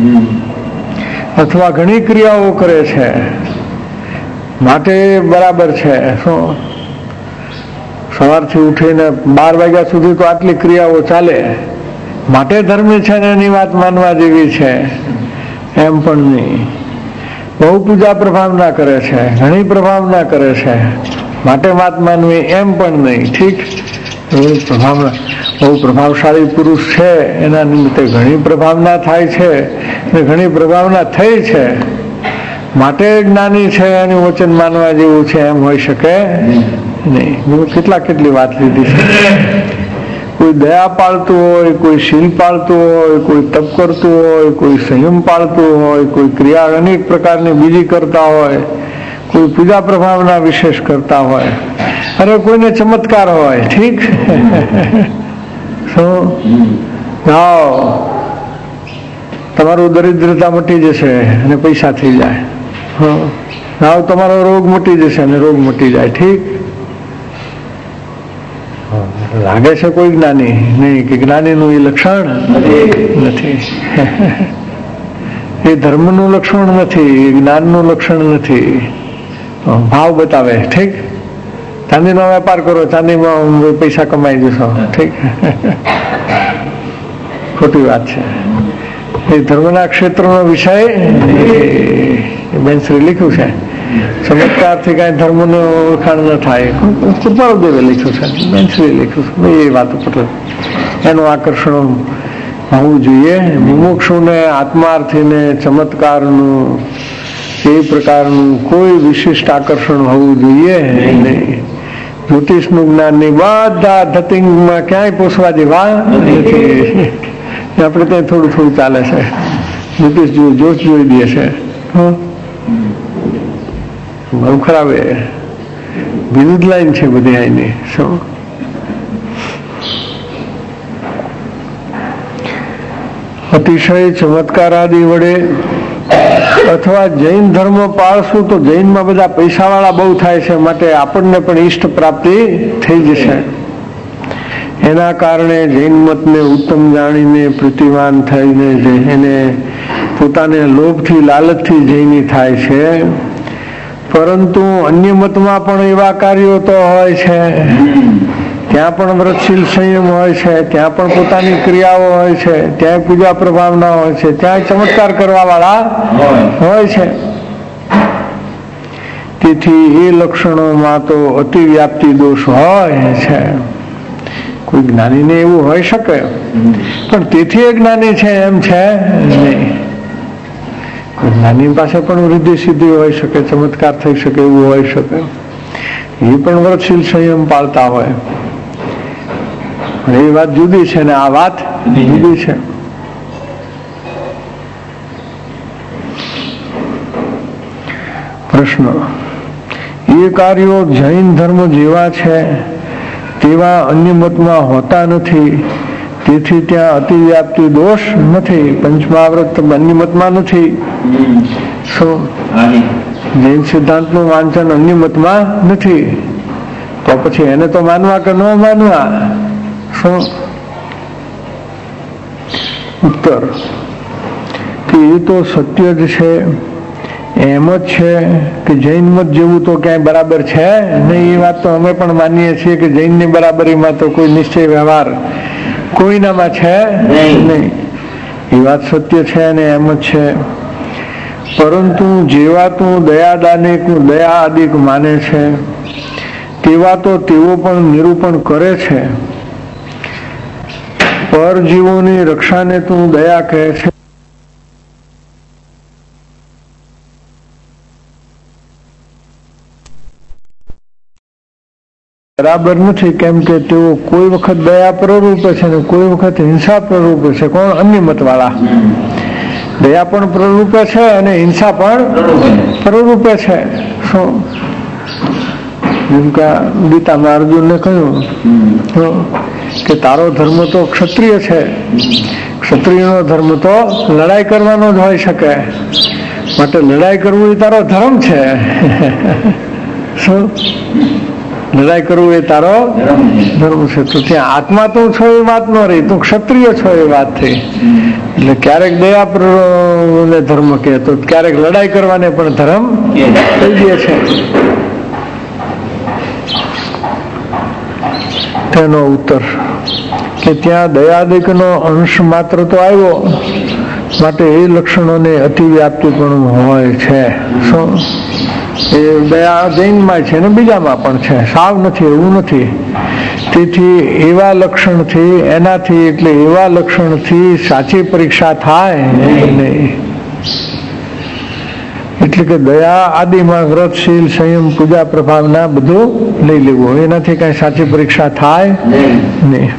અથવા ઘણી ક્રિયાઓ કરે છે માટે બરાબર છે. શું? સવારથી ઉઠીને 12 વાગ્યા સુધી તો આટલી ક્રિયાઓ ચાલે માટે ધર્મી છે ને એની વાત માનવા જેવી છે એમ પણ નહીં. બહુ પૂજા પ્રભાવના કરે છે, ઘણી પ્રભાવના કરે છે માટે વાત માનવી એમ પણ નહીં. ઠીક. બહુ પ્રભાવશાળી પુરુષ છે એના નિમિત્તે ઘણી પ્રભાવના થાય છે અને ઘણી પ્રભાવના થઈ છે માટે જ્ઞાની છે એનું વચન માનવા જેવું છે એમ હોઈ શકે નહીં. કેટલી વાત લીધી છે. કોઈ દયા પાળતું હોય, કોઈ શીલ પાળતું હોય, કોઈ તપ કરતું હોય, કોઈ સંયમ પાળતું હોય, કોઈ ક્રિયા અનેક પ્રકારની બીજી કરતા હોય, કોઈ પૂજા પ્રભાવના વિશેષ કરતા હોય, અરે કોઈને ચમત્કાર હોય. ઠીક. શું? જાઓ તમારું દરિદ્રતા મટી જશે અને પૈસા થઈ જાય. જાઓ તમારો રોગ મટી જશે અને રોગ મટી જાય. ઠીક. લાગે છે કોઈ જ્ઞાની નહીં કે જ્ઞાનીનું એ લક્ષણ નથી. એ ધર્મનું લક્ષણ નથી, એ જ્ઞાનનું લક્ષણ નથી. ભાવ બતાવે. ઠીક. ચાંદીનો વેપાર કરો, ચાંદીમાં પૈસા કમાઈ જશો. ઠીક. ખોટી વાત છે. એ ધર્મના ક્ષેત્રનો વિષય બેનશ્રી લખ્યું છે. ચમત્કારથી કઈ ધર્મનું ઓળખાણ ન થાય. કૃપાળુદેવે લખ્યું છે, બેનશ્રીએ લખ્યું છે. એ વાત ઉપર એનું આકર્ષણ હોવું જોઈએ. મુમુક્ષુને આત્માર્થીને ચમત્કારનું એ પ્રકારનું કોઈ વિશિષ્ટ આકર્ષણ હોવું જોઈએ નહીં. જ્યોતિષનું જ્ઞાનની બધા ધતિંગમાં ક્યાંય પોષવા જેવા નથી. આપણે ત્યાં થોડું થોડું ચાલે છે. જ્યોતિષ જોશ જોઈ દે છે. બહુ ખરાબ. એ વિરુદ્ધ લાઈન છે બધી અહીંની. શું? અતિશય ચમત્કાર આદિ વડે અથવા જૈન ધર્મ પાળશું તો જૈનમાં બધા પૈસાવાળા બહુ થાય છે માટે આપણને પણ ઈષ્ટ પ્રાપ્તિ થઈ જશે. એના કારણે જૈન મતને ઉત્તમ જાણીને પ્રતિવાન થઈને એને પોતાને લોભથી લાલચથી જૈની થાય છે. પરંતુ અન્ય મતમાં પણ એવા કાર્યો તો હોય છે, ત્યાં પણ વ્રતશીલ સંયમ હોય છે, ત્યાં પણ પોતાની ક્રિયાઓ હોય છે, ત્યાં પૂજા પ્રભાવના હોય છે, ત્યાં ચમત્કાર કરવા વાળા હોય છે. તેથી એ લક્ષણોમાં તો અતિવ્યાપ્તિ દોષ હોય છે. કોઈ જ્ઞાનીને એવું હોઈ શકે, પણ તેથી એ જ્ઞાની છે એમ છે નહીં. જ્ઞાની પાસે પણ વૃદ્ધિ સિદ્ધિ હોઈ શકે, ચમત્કાર થઈ શકે, એવું હોઈ શકે. એ પણ વ્રતશીલ સંયમ પાળતા હોય. એ વાત જુદી છે ને આ વાત જુદી છે. પ્રશ્ન: એ કાર્યો જૈન ધર્મ જેવા છે તેવા અન્ય મતમાં હોતા નથી, તેથી ત્યાં અતિવ્યાપ્તિ દોષ નથી. પંચમહાવ્રત અન્ય મતમાં નથી. શું જૈન સિદ્ધાંતનું વાંચન અન્ય મતમાં નથી, તો પછી એને તો માનવા કે ન માનવા? શું ઉત્તર કે એ તો સત્ય જ છે. એમ જ છે કે જૈન મત જેવું તો ક્યાંય બરાબર છે નહીં. એ વાત તો અમે પણ માનીએ છીએ કે જૈનની બરાબરીમાં તો કોઈ નિશ્ચય વ્યવહાર કોઈનામાં છે નહીં. એ વાત સત્ય છે અને એમ જ છે. પરંતુ જેવા તું દયા આદિક માને છે તેવા તો તેઓ પણ નિરૂપણ કરે છે. પરજીવોની રક્ષાને તું દયા કહે છે. બરાબર નથી, કેમ કે તેઓ કોઈ વખત દયા પ્રરૂપે છે ને કોઈ વખત હિંસા પ્રરૂપે છે. કોણ? અન્ય મત વાળા. દયા પણ પ્રરૂપે છે અને હિંસા પણ પ્રરૂપે છે. શું? જેમ કે ગીતામાં અર્જુનને કહ્યું કે તારો ધર્મ તો ક્ષત્રિય છે, ક્ષત્રિયનો ધર્મ તો લડાઈ કરવાનો જ હોઈ શકે, માટે લડાઈ કરવું એ તારો ધર્મ છે. શું? લડાઈ કરવું એ તારો ધર્મ છે. તો ત્યાં આત્મા તું છો એ વાત ન રહી, તું ક્ષત્રિય છો એ વાત થઈ. એટલે ક્યારેક દયા ધર્મ કહે તો ક્યારેક લડાઈ કરવાને પણ ધર્મ થઈ ગયે છે. તેનો ઉત્તર કે ત્યાં દયાદિકનો અંશ માત્ર તો આવ્યો, માટે એ લક્ષણોને અતિવ્યાપ્તિ પણ હોય છે. શું? એ દયા જૈનમાં છે ને બીજામાં પણ છે, સાવ નથી એવું નથી. તેથી એવા લક્ષણથી એનાથી એટલે એવા લક્ષણથી સાચી પરીક્ષા થાય નહીં. એટલે કે દયા આદિમાં વ્રતશીલ સંયમ પૂજા પ્રભાવના બધું લઈ લેવું, એનાથી કઈ સાચી પરીક્ષા થાય નહીં.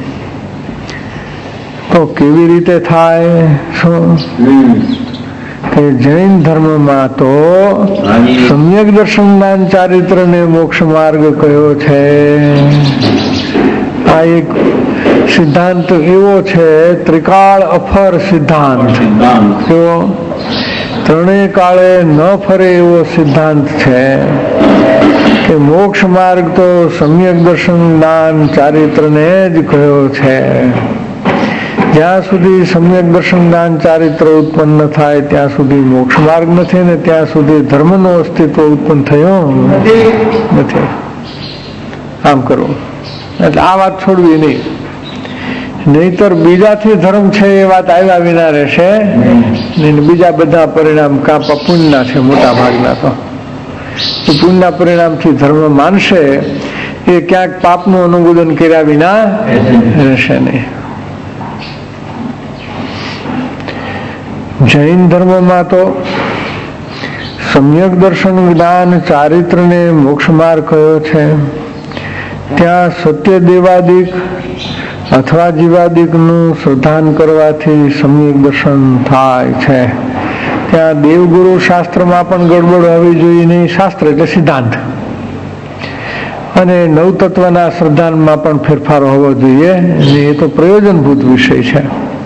તો કેવી રીતે થાય? શું કે જૈન ધર્મમાં તો સમ્યક દર્શન જ્ઞાન ચારિત્ર ને મોક્ષ માર્ગ કયો છે. આ એક સિદ્ધાંત એવો છે, ત્રિકાળ અફર સિદ્ધાંત. એવો ત્રણેય કાળે ન ફરે એવો સિદ્ધાંત છે કે મોક્ષ માર્ગ તો સમ્યક દર્શન જ્ઞાન ચારિત્ર ને જ કયો છે. જ્યાં સુધી સમ્યક દર્શન જ્ઞાન ચારિત્ર ઉત્પન્ન થાય ત્યાં સુધી મોક્ષ માર્ગ નથી, ને ત્યાં સુધી ધર્મનું અસ્તિત્વ ઉત્પન્ન થયું નથી. આમ કરવું એટલે આ વાત છોડવી નહીં, નહીતર બીજાથી ધર્મ છે એ વાત આવ્યા વિના રહેશે. બીજા બધા પરિણામ કાં પુણ્યના છે, મોટા ભાગના તો પુણ્યના પરિણામથી ધર્મ માનશે એ ક્યાંક પાપનું અનુમોદન કર્યા વિના રહેશે નહીં. જૈન ધર્મમાં તો સમ્યક દર્શન જ્ઞાન ચારિત્ર ને મોક્ષ માર્ગ કયો છે. ત્યાં સત્ય દેવાદિક અથવા જીવાદિક નું શ્રદ્ધાન કરવાથી સમ્યક દર્શન થાય છે. ત્યાં દેવગુરુ શાસ્ત્રમાં પણ ગડબડ હોવી જોઈએ નહીં. શાસ્ત્ર એટલે સિદ્ધાંત, અને નવતત્વના શ્રદ્ધાનમાં પણ ફેરફાર હોવો જોઈએ. એ તો પ્રયોજનભૂત વિષય છે.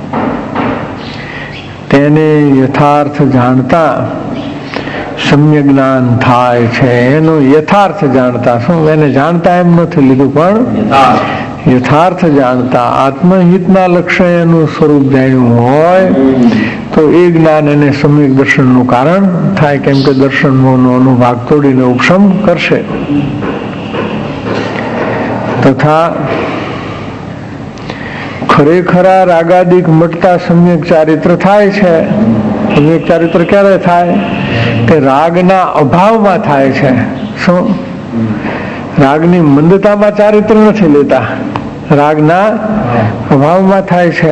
તેને યથાર્થ જાણતા સમ્યક જ્ઞાન થાય છે. એનું યથાર્થ જાણતા, શું એને જાણતા એમ નથી લીધું, પણ યથાર્થ જાણતા આત્મહિતના લક્ષ્ય એનું સ્વરૂપ જાણ્યું હોય તો એ જ્ઞાન એને સમ્યક દર્શનનું કારણ થાય. કેમ કે દર્શનનો અનુભાગ તોડીને ઉપશમ કરશે. તથા ખરેખરા રાગાદિક મટતા સમ્યક ચારિત્ર થાય છે. સમ્યક ચારિત્ર ક્યારે થાય? કે રાગના અભાવમાં થાય છે. શું? રાગની મંદતામાં ચારિત્ર નથી લેતા, રાગના અભાવમાં થાય છે.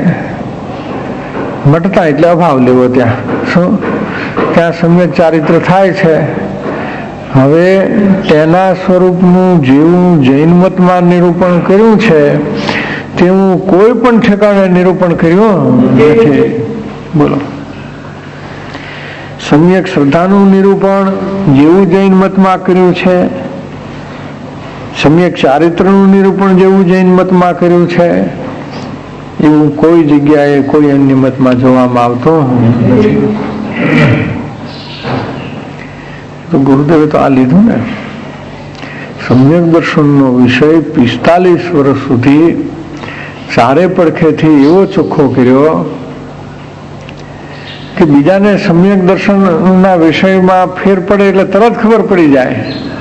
મટતા એટલે અભાવ લેવો, ત્યાં શું ત્યાં સમ્યક ચારિત્ર થાય છે. હવે તેના સ્વરૂપનું જેવું જૈન મતમાં નિરૂપણ કર્યું છે તેવું કોઈ પણ ઠેકાણે નિરૂપણ કર્યું નથી. બોલો, સમ્યક શ્રદ્ધાનું નિરૂપણ જેવું જૈન મતમાં કર્યું છે, સમ્યક ચારિત્રનું નિરૂપણ જેવું જૈન મતમાં કર્યું છે, એવું કોઈ જગ્યાએ કોઈ અન્ય મતમાં જોવામાં આવતો નથી. તો ગુરુદેવે તો આ લીધું ને, સમ્યક દર્શનનો વિષય 45 વર્ષ સુધી ચારે પડખેથી એવો ચોખ્ખો કર્યો કે બીજાને સમ્યક દર્શનના વિષયમાં ફેર પડે એટલે તરત ખબર પડી જાય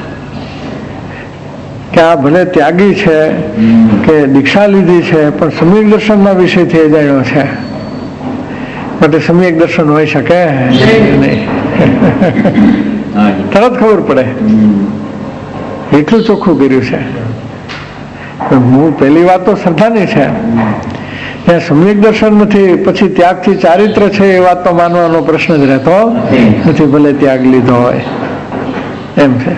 કે આ ભલે ત્યાગી છે કે દીક્ષા લીધી છે પણ સમ્યક દર્શનના વિષયથી જાણ્યો છે, માટે સમ્યક દર્શન હોઈ શકે નહીં. તરત ખબર પડે, એટલું ચોખ્ખું કર્યું છે. હું પહેલી વાત તો શ્રદ્ધાની છે, ત્યાં સમ્યક દર્શન નથી, પછી ત્યાગથી ચારિત્ર છે એ વાત તો માનવાનો પ્રશ્ન જ રહેતો નથી, ભલે ત્યાગ લીધો હોય એમ છે.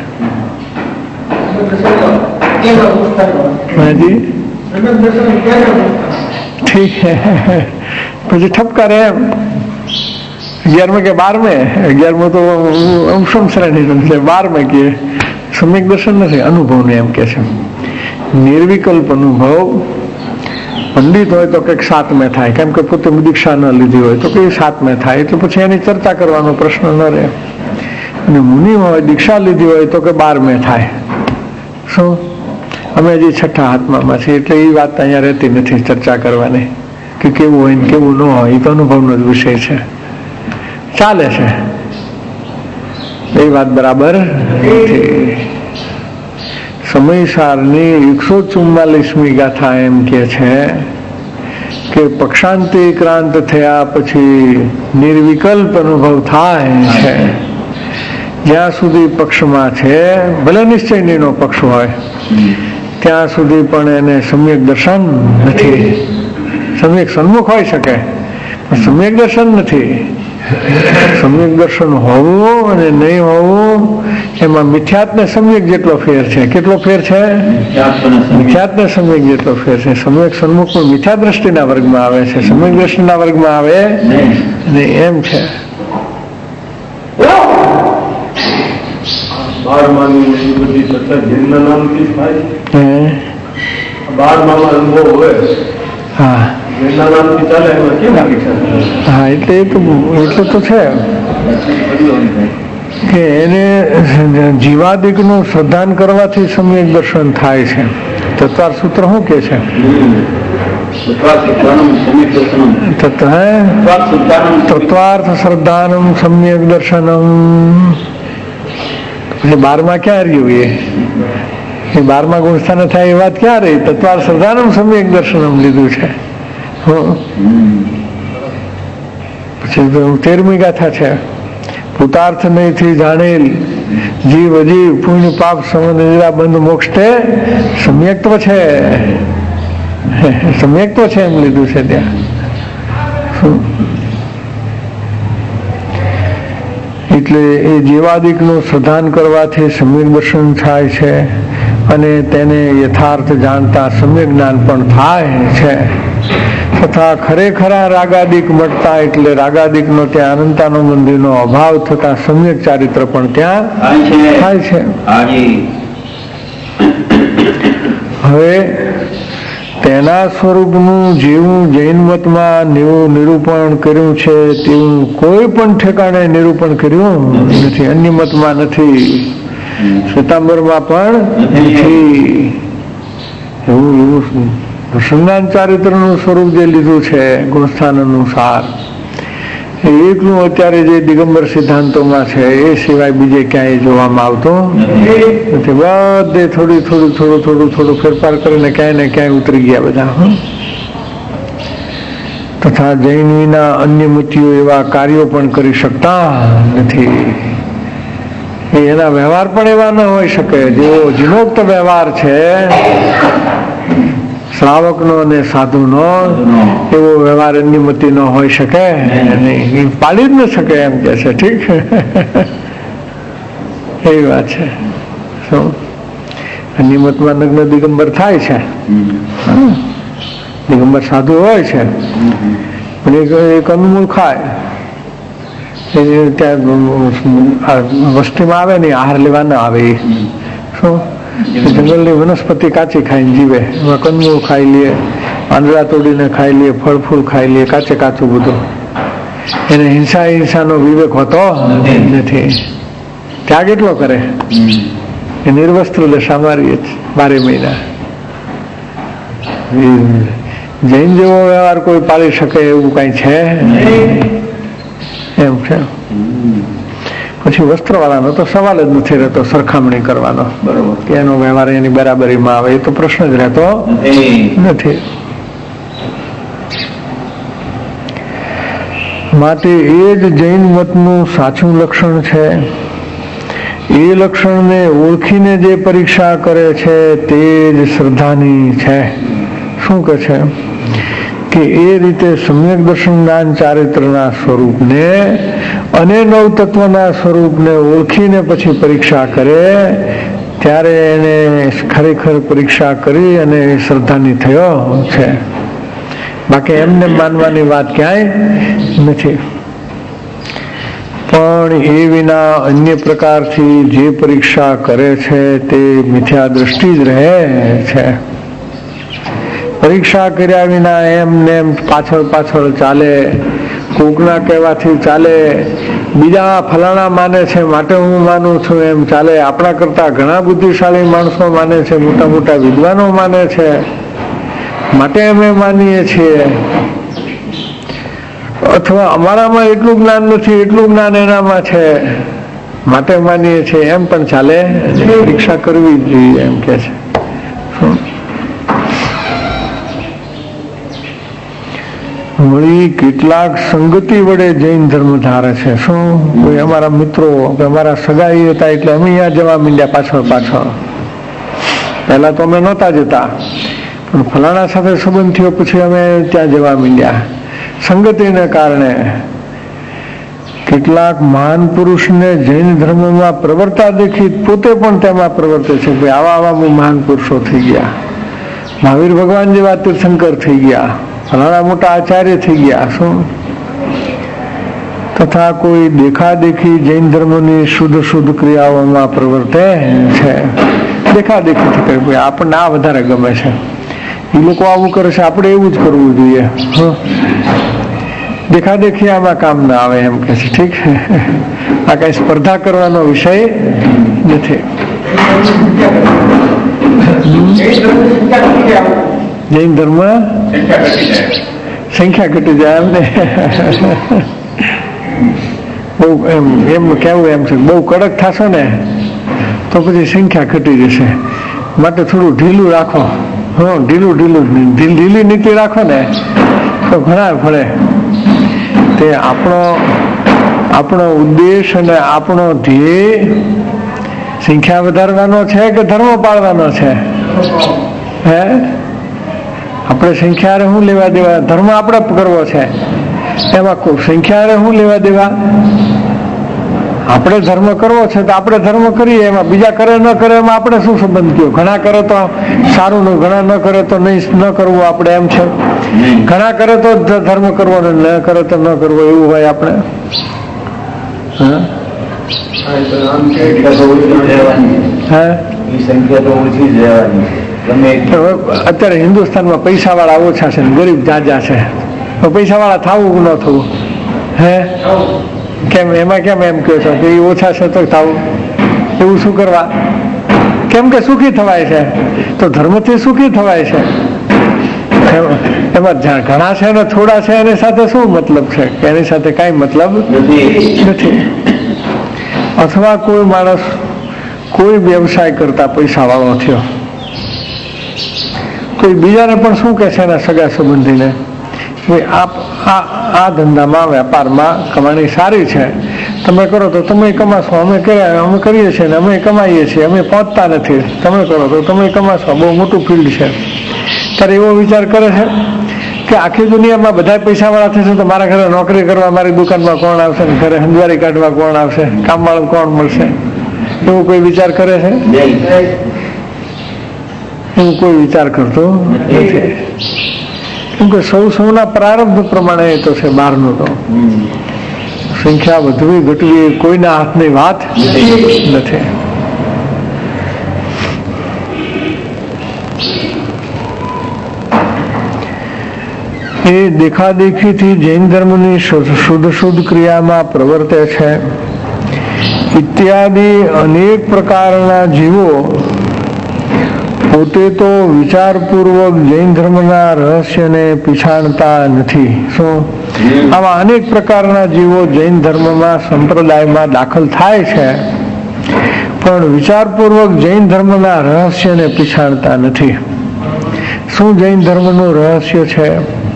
ઠીક છે, પછી ઠપકારે એમ 11 કે 12 11 તો અંશમ શ્રેણી છે, 12 કે સમ્યક દર્શન નથી, અનુભવ ને એમ કે છે. નિર્વિકલ્પ અનુભવ પંડિત હોય તો કંઈક 7મે થાય, કેમ કે પોતે દીક્ષા ન લીધી હોય તો કઈ 7મે થાય, એટલે પછી એની ચર્ચા કરવાનો પ્રશ્ન ન રહે. અને મુનિ હોય દીક્ષા લીધી હોય તો કે 12મે થાય. શું અમે હજી 6ઠા હાથમાં છીએ, એટલે એ વાત અહીંયા રહેતી નથી ચર્ચા કરવાની કે કેવું હોય ને કેવું ન હોય, એ તો અનુભવનો જ વિષય છે, ચાલે છે. એ વાત બરાબર નથી. સમયસારની 144મી ગાથા એમ કે છે કે પક્ષાંતિક્રાંત થયા પછી નિર્વિકલ્પ અનુભવ થાય છે. જ્યાં સુધી પક્ષમાં છે, ભલે નિશ્ચયનો પક્ષ હોય, ત્યાં સુધી પણ એને સમ્યક દર્શન નથી. સમ્યક સન્મુખ હોઈ શકે પણ સમ્યક દર્શન નથી. સમ્યક દર્શન હોવું અને નહીં હોવું એમાં મિથ્યાત્ ને સમ્યક જેટલો ફેર છે. કેટલો ફેર છે? મિથ્યાત્ ને સમ્યક જેટલો ફેર છે. સમ્યક સન્મુખ પણ મિથ્યા દ્રષ્ટિના વર્ગમાં આવે છે, સમ્યક દ્રષ્ટિના વર્ગમાં આવે નહીં, એમ છે. હા, એટલે તો છે કે એને જીવાદિકનું શ્રદ્ધાન કરવાથી સમ્યક દર્શન થાય છે. તત્વાર સૂત્ર શું કે છે? તત્વાર્થ શ્રદ્ધાનમ સમ્યક દર્શનમ. પછી 12માં ક્યાં રહ્યું? એ 12મા ગુણસ્થાને થાય એ વાત ક્યાં રહી? તત્વાર શ્રદ્ધાનમ સમ્યક દર્શનમ લીધું છે. પછી 13મી ગાથા છે, ભૂતાર્થ નહીંથી જાણેલ જીવ અજીવ પુણ્ય પાપ સમંદિરા બંધ મોક્ષ તે સમ્યક્ત્વ છે. સમ્યક્ત્વ છે એમ લીધું છે ત્યાં. એટલે એ જીવાદિકનું શ્રદ્ધાન કરવાથી સમ્યક દર્શન થાય છે અને તેને યથાર્થ જાણતા સમ્યક જ્ઞાન પણ થાય છે. તથા ખરેખરા રાગાદિક મટતા, એટલે રાગાદિકનો ત્યાં અનંતાનો મંદિરનો અભાવ થતા સમ્યક ચારિત્ર પણ ત્યાં થાય છે. હવે તેના સ્વરૂપનું જેવું જૈન મતમાં નિરૂપણ કર્યું છે તેવું કોઈ પણ ઠેકાણે નિરૂપણ કર્યું નથી, અન્ય મતમાં નથી, શ્વેતાંબરમાં પણ નથી. એવું સંજ્ઞાન ચારિત્રનું સ્વરૂપ જે લીધું છે ગુણસ્થાન અનુસાર, એકલું અત્યારે જે દિગંબર સિદ્ધાંતોમાં છે એ સિવાય બીજે ક્યાંય જોવામાં આવતો નથી. બધે થોડું ફેરફાર કરીને ક્યાંય ને ક્યાંય ઉતરી ગયા બધા. તથા જૈન વિના અન્ય મતીઓ એવા કાર્યો પણ કરી શકતા નથી. એના વ્યવહાર પણ એવા ન હોઈ શકે જેવો જીનોક્ત વ્યવહાર છે. શ્રાવકનો અને સાધુનો એવો વ્યવહાર નિમતિ નો હોઈ શકે નહીં, પાડી જ ન શકે એમ કે છે. ઠીક એવી વાત છે. શું નિમતમાં નગ્ન દિગંબર થાય છે, દિગંબર સાધુ હોય છે, પણ એક અનુમૂળ ખાય ત્યાં વસ્તીમાં આવે ને આહાર લેવા ના આવે. શું જંગલની વનસ્પતિ કાચી ખાઈને જીવે, એમાં કંદમૂળ ખાઈ લે, પાંદડા તોડીને ખાઈ લે, ફળ ફૂલ ખાઈ લે, કાચે કાચું બધું. એને હિંસાનો વિવેક હોતો નથી. ત્યાગ એટલો કરે એ નિર્વસ્ત્ર દશા મારીએ 12 મહિના. જૈન જેવો વ્યવહાર કોઈ પાળી શકે એવું કઈ છે એમ છે. પછી વસ્ત્રવાળાનો તો સવાલ જ નથી રહેતો સરખામણી કરવાનો, બરોબર, કે એનો વ્યવહાર એની બરાબરીમાં આવે, એ તો પ્રશ્ન જ રહેતો નથી. માટે એ જ જૈન મતનું સાચું લક્ષણ છે. એ લક્ષણને ઓળખીને જે પરીક્ષા કરે છે તે જ શ્રદ્ધાની છે. શું કે છે કે એ રીતે સમ્યક દર્શન જ્ઞાન ચારિત્રના સ્વરૂપને અને નવ તત્વના સ્વરૂપને ઓળખીને પછી પરીક્ષા કરે ત્યારે એને ખરેખર પરીક્ષા કરી અને શ્રદ્ધાની થયો છે. બાકી એમને માનવાની વાત ક્યાંય નથી. પણ એ વિના અન્ય પ્રકારથી જે પરીક્ષા કરે છે તે મિથ્યા દ્રષ્ટિ જ રહે છે. પરીક્ષા કર્યા વિના એમને પાછળ પાછળ ચાલે, કોકના કહેવાથી ચાલે, બીજા ફલાણા માને છે માટે હું માનું છું એમ ચાલે, આપણા કરતા ઘણા બુદ્ધિશાળી માણસો માને છે, મોટા મોટા વિદ્વાનો માને છે માટે અમે માનીએ છીએ, અથવા અમારામાં એટલું જ્ઞાન નથી એટલું જ્ઞાન એનામાં છે માટે માનીએ છીએ, એમ પણ ચાલે. પરીક્ષા કરવી જોઈએ એમ કે છે. વળી કેટલાક સંગતિ વડે જૈન ધર્મ ધારે છે. શું કોઈ અમારા મિત્રો કે અમારા સગાઈ હતા એટલે અમે અહીંયા જવા માંડ્યા પાછળ પાછળ. પહેલા તો અમે નહોતા જતા, પણ ફલાણા સાથે સંબંધ થયો પછી અમે ત્યાં જવા માંડ્યા. સંગતિને કારણે કેટલાક મહાન પુરુષને જૈન ધર્મમાં પ્રવર્તા દેખી પોતે પણ તેમાં પ્રવર્તે છે. ભાઈ આવા આવા મહાન પુરુષો થઈ ગયા, મહાવીર ભગવાન જેવા તીર્થંકર થઈ ગયા, ફલાણા મોટા આચાર્ય થઈ ગયા. શું તથા કોઈ દેખાદેખી જૈન ધર્મની શુદ્ધ ક્રિયાઓમાં પ્રવર્તે છે. દેખાદેખી કરે, આપણને આ વધારે ગમે છે, એ લોકો આવું કરે છે, આપણે એવું જ કરવું જોઈએ. દેખાદેખી આમાં કામ ના આવે એમ કે છે. ઠીક, આ કઈ સ્પર્ધા કરવાનો વિષય નથી. જૈન ધર્મ સંખ્યા ઘટી જાય એમને બહુ એમ કેવું એમ છે, બહુ કડક થશો ને તો પછી સંખ્યા ઘટી જશે. માટે થોડું ઢીલું રાખો. ઢીલી નીતિ રાખો ને તો ઘણા ફળે. તે આપણો ઉદ્દેશ અને આપણો ધ્યેય સંખ્યા વધારવાનો છે કે ધર્મ પાળવાનો છે? હે, આપણે સંખ્યા શું લેવા દેવા? ધર્મ આપણે કરવો છે, એમાં સંખ્યા શું લેવા દેવા? આપણે ધર્મ કરવો છે તો આપણે ધર્મ કરીએ, એમાં બીજા કરે ન કરે એમાં આપણે શું સંબંધ કયો? ઘણા કરે તો સારું ને ઘણા ન કરે તો નહીં ન કરવું આપણે એમ છે. ઘણા કરે તો ધર્મ કરવો ને ન કરે તો ન કરવો એવું હોય આપણે? અત્યારે હિન્દુસ્તાનમાં પૈસા વાળા ઓછા છે ને ગરીબ જાજા છે, તો પૈસા વાળા થવું ન થવું? હે, કેમ એમાં કેમ એમ કહો છો કે એ ઓછા છે તો થવું? એવું શું કરવા? કેમ કે સુખી થવાય છે, તો ધર્મથી સુખી થવાય છે. એમાં ઘણા છે ને થોડા છે એની સાથે શું મતલબ છે? એની સાથે કઈ મતલબ નથી. અથવા કોઈ માણસ કોઈ વ્યવસાય કરતા પૈસા વાળો થયો, કોઈ બીજાને પણ શું કે છે એના સગા સંબંધીને, આ ધંધામાં વ્યાપારમાં કમાણી સારી છે, તમે કરો તો તમે કમાશો, અમે કરીએ છીએ ને અમે કમાઈએ છીએ, અમે પહોંચતા નથી, તમે કરો તો તમે કમાશો, બહુ મોટું ફિલ્ડ છે. ત્યારે એવો વિચાર કરે છે કે આખી દુનિયામાં બધા પૈસાવાળા થશે તો મારા ઘરે નોકરી કરવા મારી દુકાનમાં કોણ આવશે, ઘરે હંજવારી કાઢવા કોણ આવશે, કામવાળું કોણ મળશે, એવો કોઈ વિચાર કરે છે? એવું કોઈ વિચાર કરતો નથી. કેમ કે સૌના પ્રારબ્ધ પ્રમાણે એ તો છે. બહારનું તો સંખ્યા વધવી ઘટવી કોઈના હાથની વાત નથી. એ દેખાદેખીથી જૈન ધર્મની શુદ્ધ ક્રિયામાં પ્રવર્તે છે. ઇત્યાદિ અનેક પ્રકારના જીવો પોતે તો વિચારપૂર્વક જૈન ધર્મના રહસ્યને પીછાણતા નથી. શું આવા અનેક પ્રકારના જીવો જૈન ધર્મમાં સંપ્રદાયમાં દાખલ થાય છે, પણ વિચારપૂર્વક જૈન ધર્મના રહસ્યને પીછાણતા નથી. શું જૈન ધર્મનું રહસ્ય છે?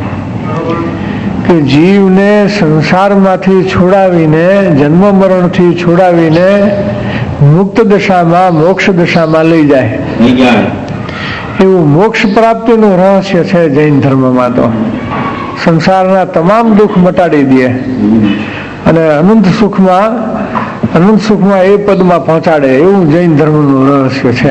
કે જીવને સંસારમાંથી છોડાવીને, જન્મ મરણથી છોડાવીને મુક્ત દશામાં, મોક્ષ દશામાં લઈ જાય, એવું મોક્ષ પ્રાપ્તિનું રહસ્ય છે જૈન ધર્મમાં. તો સંસારના તમામ દુઃખ મટાડી દે અને અનંત સુખમાં એ પદમાં પહોંચાડે, એવું જૈન ધર્મનું રહસ્ય છે.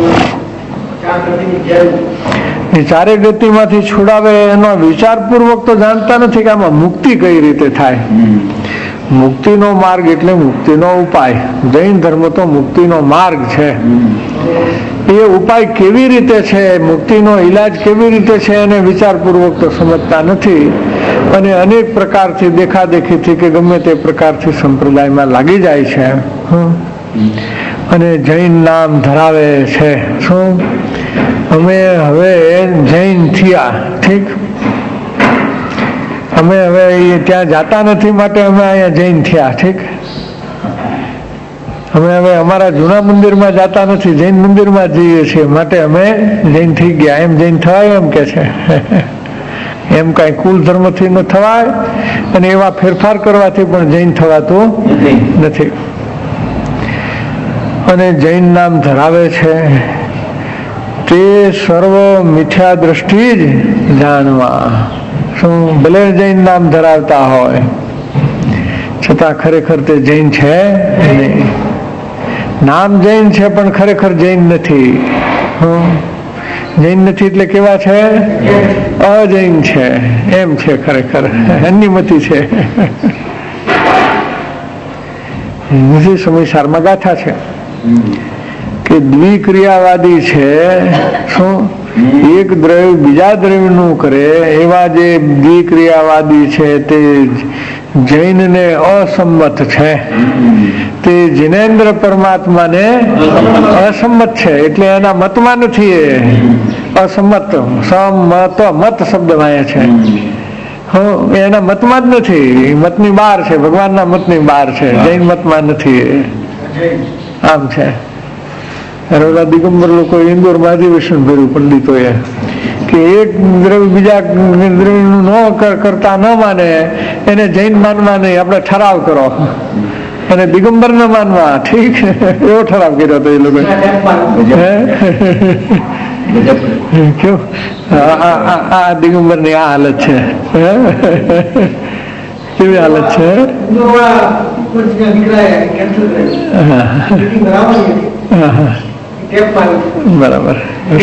એ ચારે ગતિમાંથી છોડાવે એનો વિચારપૂર્વક તો જાણતા નથી કે આમાં મુક્તિ કઈ રીતે થાય. મુક્તિનો માર્ગ એટલે મુક્તિનો ઉપાય. જૈન ધર્મ તો મુક્તિનો માર્ગ છે. એ ઉપાય કેવી રીતે છે, મુક્તિનો ઈલાજ કેવી રીતે છે, એને વિચારપૂર્વક તો સમજતા નથી અને અનેક પ્રકારથી દેખાદેખીથી કે ગમે તે પ્રકારથી સંપ્રદાયમાં લાગી જાય છે અને જૈન નામ ધરાવે છે. શું અમે હવે જૈન થયા, ઠીક, અમે હવે ત્યાં જાતા નથી માટે અમે અહીંયા જૈન થયા, ઠીક, અમે હવે અમારા જૂના મંદિરમાં જાતા નથી, જૈન મંદિરમાં જઈએ છીએ માટે અમે જૈન થઈ ગયા. એમ જૈન થવાય? એમ કે છે એમ કાંઈ કુલ ધર્મથી ન થવાય અને એવા ફેરફાર કરવાથી પણ જૈન થવાતું નથી. અને જૈન નામ ધરાવે છે તે સર્વ મિથ્યા દ્રષ્ટિ જ જાણવા. શું ભલે જૈન નામ ધરાવતા હોય છતાં ખરેખર તે જૈન છે નહીં. નામ જૈન છે પણ ખરેખર જૈન નથી. જૈન નથી એટલે કેવા છે? અજૈન છે એમ છે. ખરેખર અન્યમતી છે. નથી સમયસારમાં ગાથા છે કે દ્વિક્રિયાવાદી છે. શું એક દ્રવ્ય બીજા દ્રવ્યનું કરે એવા જે દ્વિક્રિયાવાદી છે તે જૈનને અસંમત છે. તે જિનેન્દ્ર પરમાત્માને અસંમત છે એટલે એના મતમાં નથી. એ અસંમત, સંમત, મત શબ્દ વાયા છે. એના મતમાં જ નથી, મતની બહાર છે, ભગવાનના મતની બહાર છે, જૈન મતમાં નથી. આમ છે. હરોડા દિગંબર લોકો ઇન્દોરમાં અધિવેશન ભર્યું પંડિતોએ કે એક દ્રવ્ય બીજા દ્રવ્યનું ન કરતા ન માને એને જૈન માનવા નહીં, આપણે ઠરાવ કરો અને દિગંબર ન માનવા. ઠીક, એવો ઠરાવ કર્યો હતો એ લોકો. કેવું આ દિગંબર ની આ હાલત છે. કેવી હાલત છે? બરાબર.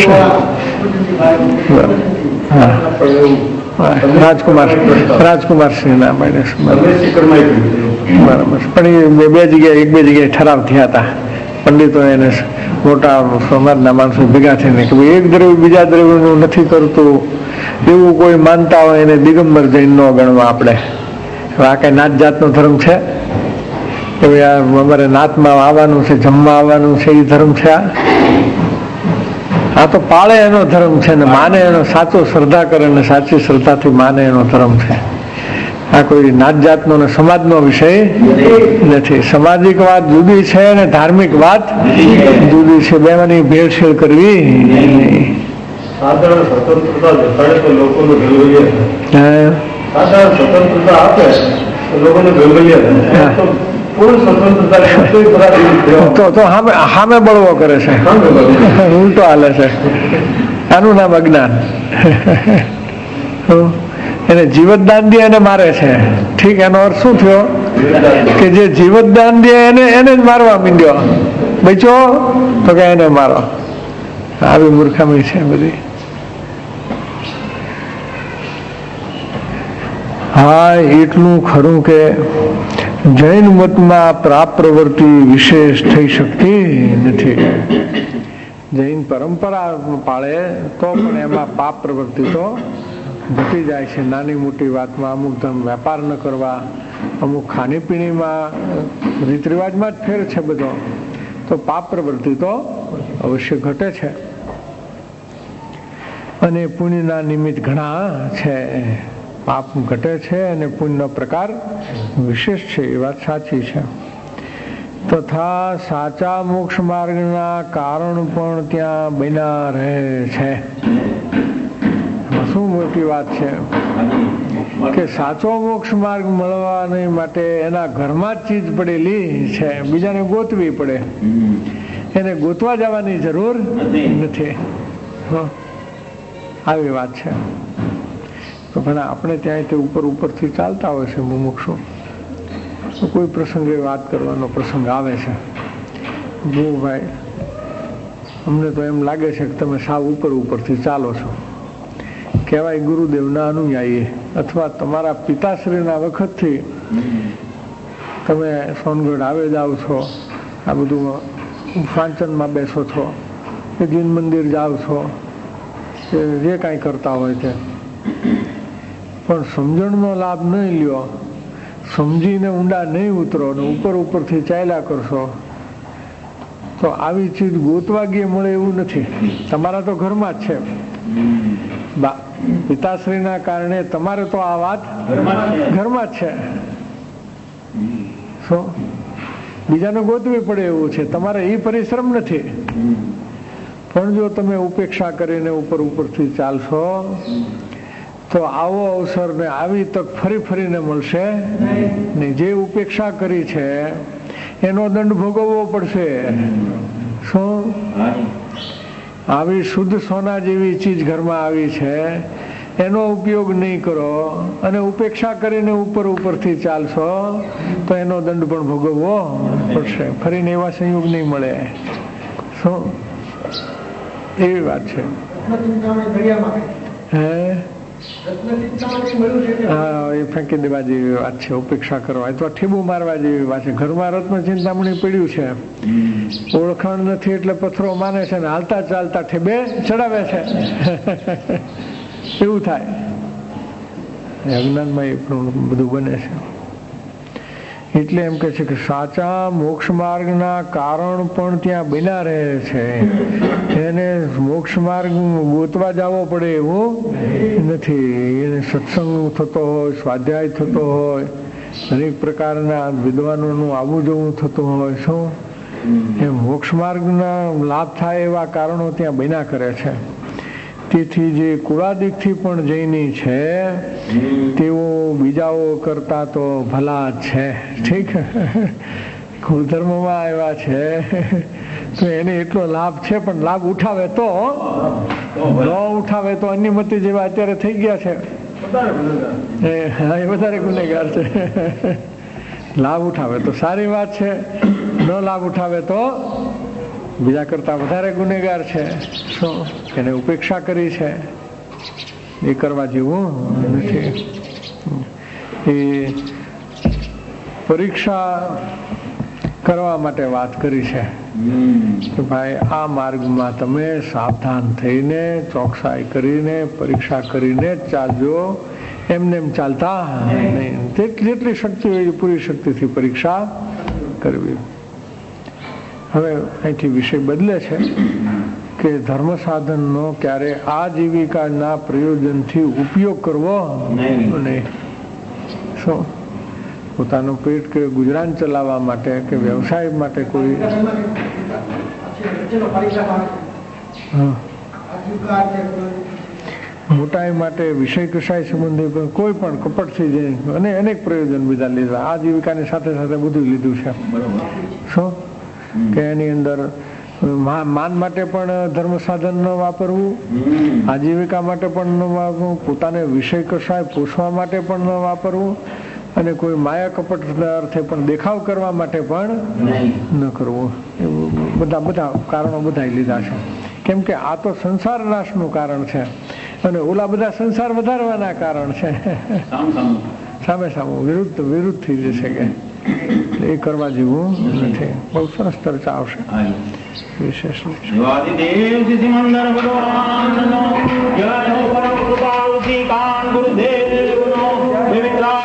રાજકુમાર સિંહ ના બરાબર. પણ બે જગ્યાએ એક બે જગ્યાએ ઠરાવ થયા હતા પંડિતો એને મોટા સમાજના માણસો ભેગા થઈને કે ભાઈ એક દ્રવ્ય બીજા દ્રવ્યનું નથી કરતું એવું કોઈ માનતા હોય એને દિગંબર જૈન ન ગણવા આપણે. આ કઈ નાત જાતનો ધર્મ છે કે ભાઈ અમારે નાતમાં આવવાનું છે, જમવા આવવાનું છે, એ ધર્મ છે? આ તો પાળે એનો ધર્મ છે ને માને એનો, સાચો શ્રદ્ધા કરે ને સાચી શ્રદ્ધાથી માને એનો ધર્મ છે. આ કોઈ નાત જાતનો ને સમાજનો વિષય નથી. સામાજિક વાત જુદી છે અને ધાર્મિક વાત જુદી છે. બેની ભેળસેળ કરવી નહીં. સાધારણ સ્વતંત્રતા જતાડે તો લોકોને સાધારણ સ્વતંત્રતા આપે તો લોકોને પૂર્ણ સ્વતંત્રતા તો સામે બળવો કરે છે, ઉલટો હાલે છે. આનું નામ અજ્ઞાન. એને જીવતદાન દે એને મારે છે. ઠીક, એનો અર્થ શું થયો કે જે જીવતદાન દે એને જ મારવા માંડ્યો. બચો તો કે એને મારો. આવી મૂર્ખામી છે બધી. હા, એટલું ખરું કે જૈન મતમાં પ્રાપ પ્રવૃત્તિ વિશેષ થઈ શકતી નથી. જૈન પરંપરા પાળે તો પણ એમાં પાપ પ્રવૃત્તિ તો ઘટી જાય છે. નાની મોટી વાતમાં અમુક વેપાર ન કરવા, અમુક ખાણીપીણીમાં રીત રિવાજમાં જ ફેર છે બધો, તો પાપ પ્રવૃત્તિ તો અવશ્ય ઘટે છે. અને પુણ્યના નિમિત્ત ઘણા છે. પાપ ઘટે છે અને પુણ્યનો પ્રકાર વિશેષ છે, એ વાત સાચી છે. તથા સાચા મોક્ષ માર્ગના કારણ પણ ત્યાં બન્યા રહે છે. શું મોટી વાત છે કે સાચો મોક્ષ માર્ગ મળવાને માટે એના ઘરમાં જ ચીજ પડેલી છે, બીજાને ગોતવી પડે. એને ગોતવા જવાની જરૂર નથી. આવી વાત છે. તો ઘણા આપણે ત્યાં તે ઉપરથી ચાલતા હોય છે મુમુક્ષુ. કોઈ પ્રસંગે વાત કરવાનો પ્રસંગ આવે છે, જો ભાઈ અમને તો એમ લાગે છે કે તમે સાવ ઉપરથી ચાલો છો. કહેવાય ગુરુદેવના અનુયાયી અથવા તમારા પિતાશ્રીના વખતથી તમે સોનગઢ આવે જાઓ છો, આ બધું વાંચનમાં બેસો છો, કે જીન મંદિર જાઓ છો, કે જે કાંઈ કરતા હોય તે, પણ સમજણનો લાભ નહીં લ્યો, સમજીને ઊંડા નહીં ઉતરો ને ઉપરથી ચાલ્યા કરશો, તો આવી ચીજ ગોતવા ગયે મળે એવું નથી. તમારા તો ઘરમાં જ છે. પિતાશ્રીના કારણે તમારે તો આ વાત ઘરમાં જ છે. શું બીજાને ગોતવી પડે એવું છે, તમારે એ પરિશ્રમ નથી. પણ જો તમે ઉપેક્ષા કરીને ઉપરથી ચાલશો તો આવો અવસર ને આવી તક ફરીને મળશે નહીં. જે ઉપેક્ષા કરી છે એનો દંડ ભોગવવો પડશે. શું આવી શુદ્ધ સોના જેવી ચીજ ઘરમાં આવી છે, એનો ઉપયોગ નહીં કરો અને ઉપેક્ષા કરીને ઉપરથી ચાલશો તો એનો દંડ પણ ભોગવવો પડશે. ફરીને એવા સંયોગ નહીં મળે. શું એવી વાત છે. હા, એ ફેંકી દેવા જેવી વાત છે. ઉપેક્ષા કરવા તો ઠેબુ મારવા જેવી વાત છે. ઘરમાં રત્ન ચિંતામણી પડ્યું છે, ઓળખાણ નથી એટલે પથ્થરો માને છે ને હાલતા ચાલતા ઠેબે ચડાવે છે. એવું થાય. અજ્ઞાનમાં એ પણ બધું બને છે. એટલે એમ કે છે કે સાચા મોક્ષ માર્ગના કારણ પણ ત્યાં બન્યા રહે છે. એને મોક્ષ માર્ગ ગોતવા જવો પડે એવું નથી. એને સત્સંગ થતો હોય, સ્વાધ્યાય થતો હોય, અનેક પ્રકારના વિદ્વાનોનું આવવું જવું થતું હોય. શું એ મોક્ષ માર્ગના લાભ થાય એવા કારણો ત્યાં બન્યા કરે છે. તેથી જે કુળાદિકથી પણ જૈની છે તેઓ બીજાઓ કરતા તો ભલા છે. ઠીક, કુળધર્મમાં આવ્યા છે તો એને એટલો લાભ છે, પણ લાભ ઉઠાવે તો ન ઉઠાવે તો અન્યમતી જેવા અત્યારે થઈ ગયા છે, એ વધારે ગુનેગાર છે. લાભ ઉઠાવે તો સારી વાત છે, ન લાભ ઉઠાવે તો બીજા કરતા વધારે ગુનેગાર છે. શું એને ઉપેક્ષા કરી છે એ કરવા જેવું નથી. એ પરીક્ષા કરવા માટે વાત કરી છે કે ભાઈ આ માર્ગમાં તમે સાવધાન થઈને ચોકસાઈ કરીને પરીક્ષા કરીને ચાલજો. એમને એમ ચાલતા નહીં. જેટલી શક્તિ હોય પૂરી શક્તિથી પરીક્ષા કરવી. હવે અહીંથી વિષય બદલે છે કે ધર્મ સાધનનો ક્યારે આજીવિકાના પ્રયોજનથી ઉપયોગ કરવો નહીં. શું પોતાનું પેટ કે ગુજરાન ચલાવવા માટે કે વ્યવસાય માટે કોઈ મોટાઈ માટે વિષય કસાય સંબંધી કોઈ પણ કપટથી જઈ અને અનેક પ્રયોજન બધા લીધા. આજીવિકાની સાથે બધું લીધું છે. શું કે એની અંદર માન માટે પણ ધર્મ સાધન ન વાપરવું, આજીવિકા માટે પણ ન વાપરવું, પોતાને વિષય કસાય પોષવા માટે પણ ન વાપરવું, અને કોઈ માયા કપટના અર્થે પણ દેખાવ કરવા માટે પણ ન કરવું. એવું બધા કારણો બધા લીધા છે. કેમ કે આ તો સંસાર નાશનું કારણ છે અને ઓલા બધા સંસાર વધારવાના કારણ છે. સામે સામું વિરુદ્ધ થઈ જશે કે એ કરવા જેવું નથી. બહુ સરસ ચર્ચા આવશે. વિશેષ ગુરુદેવ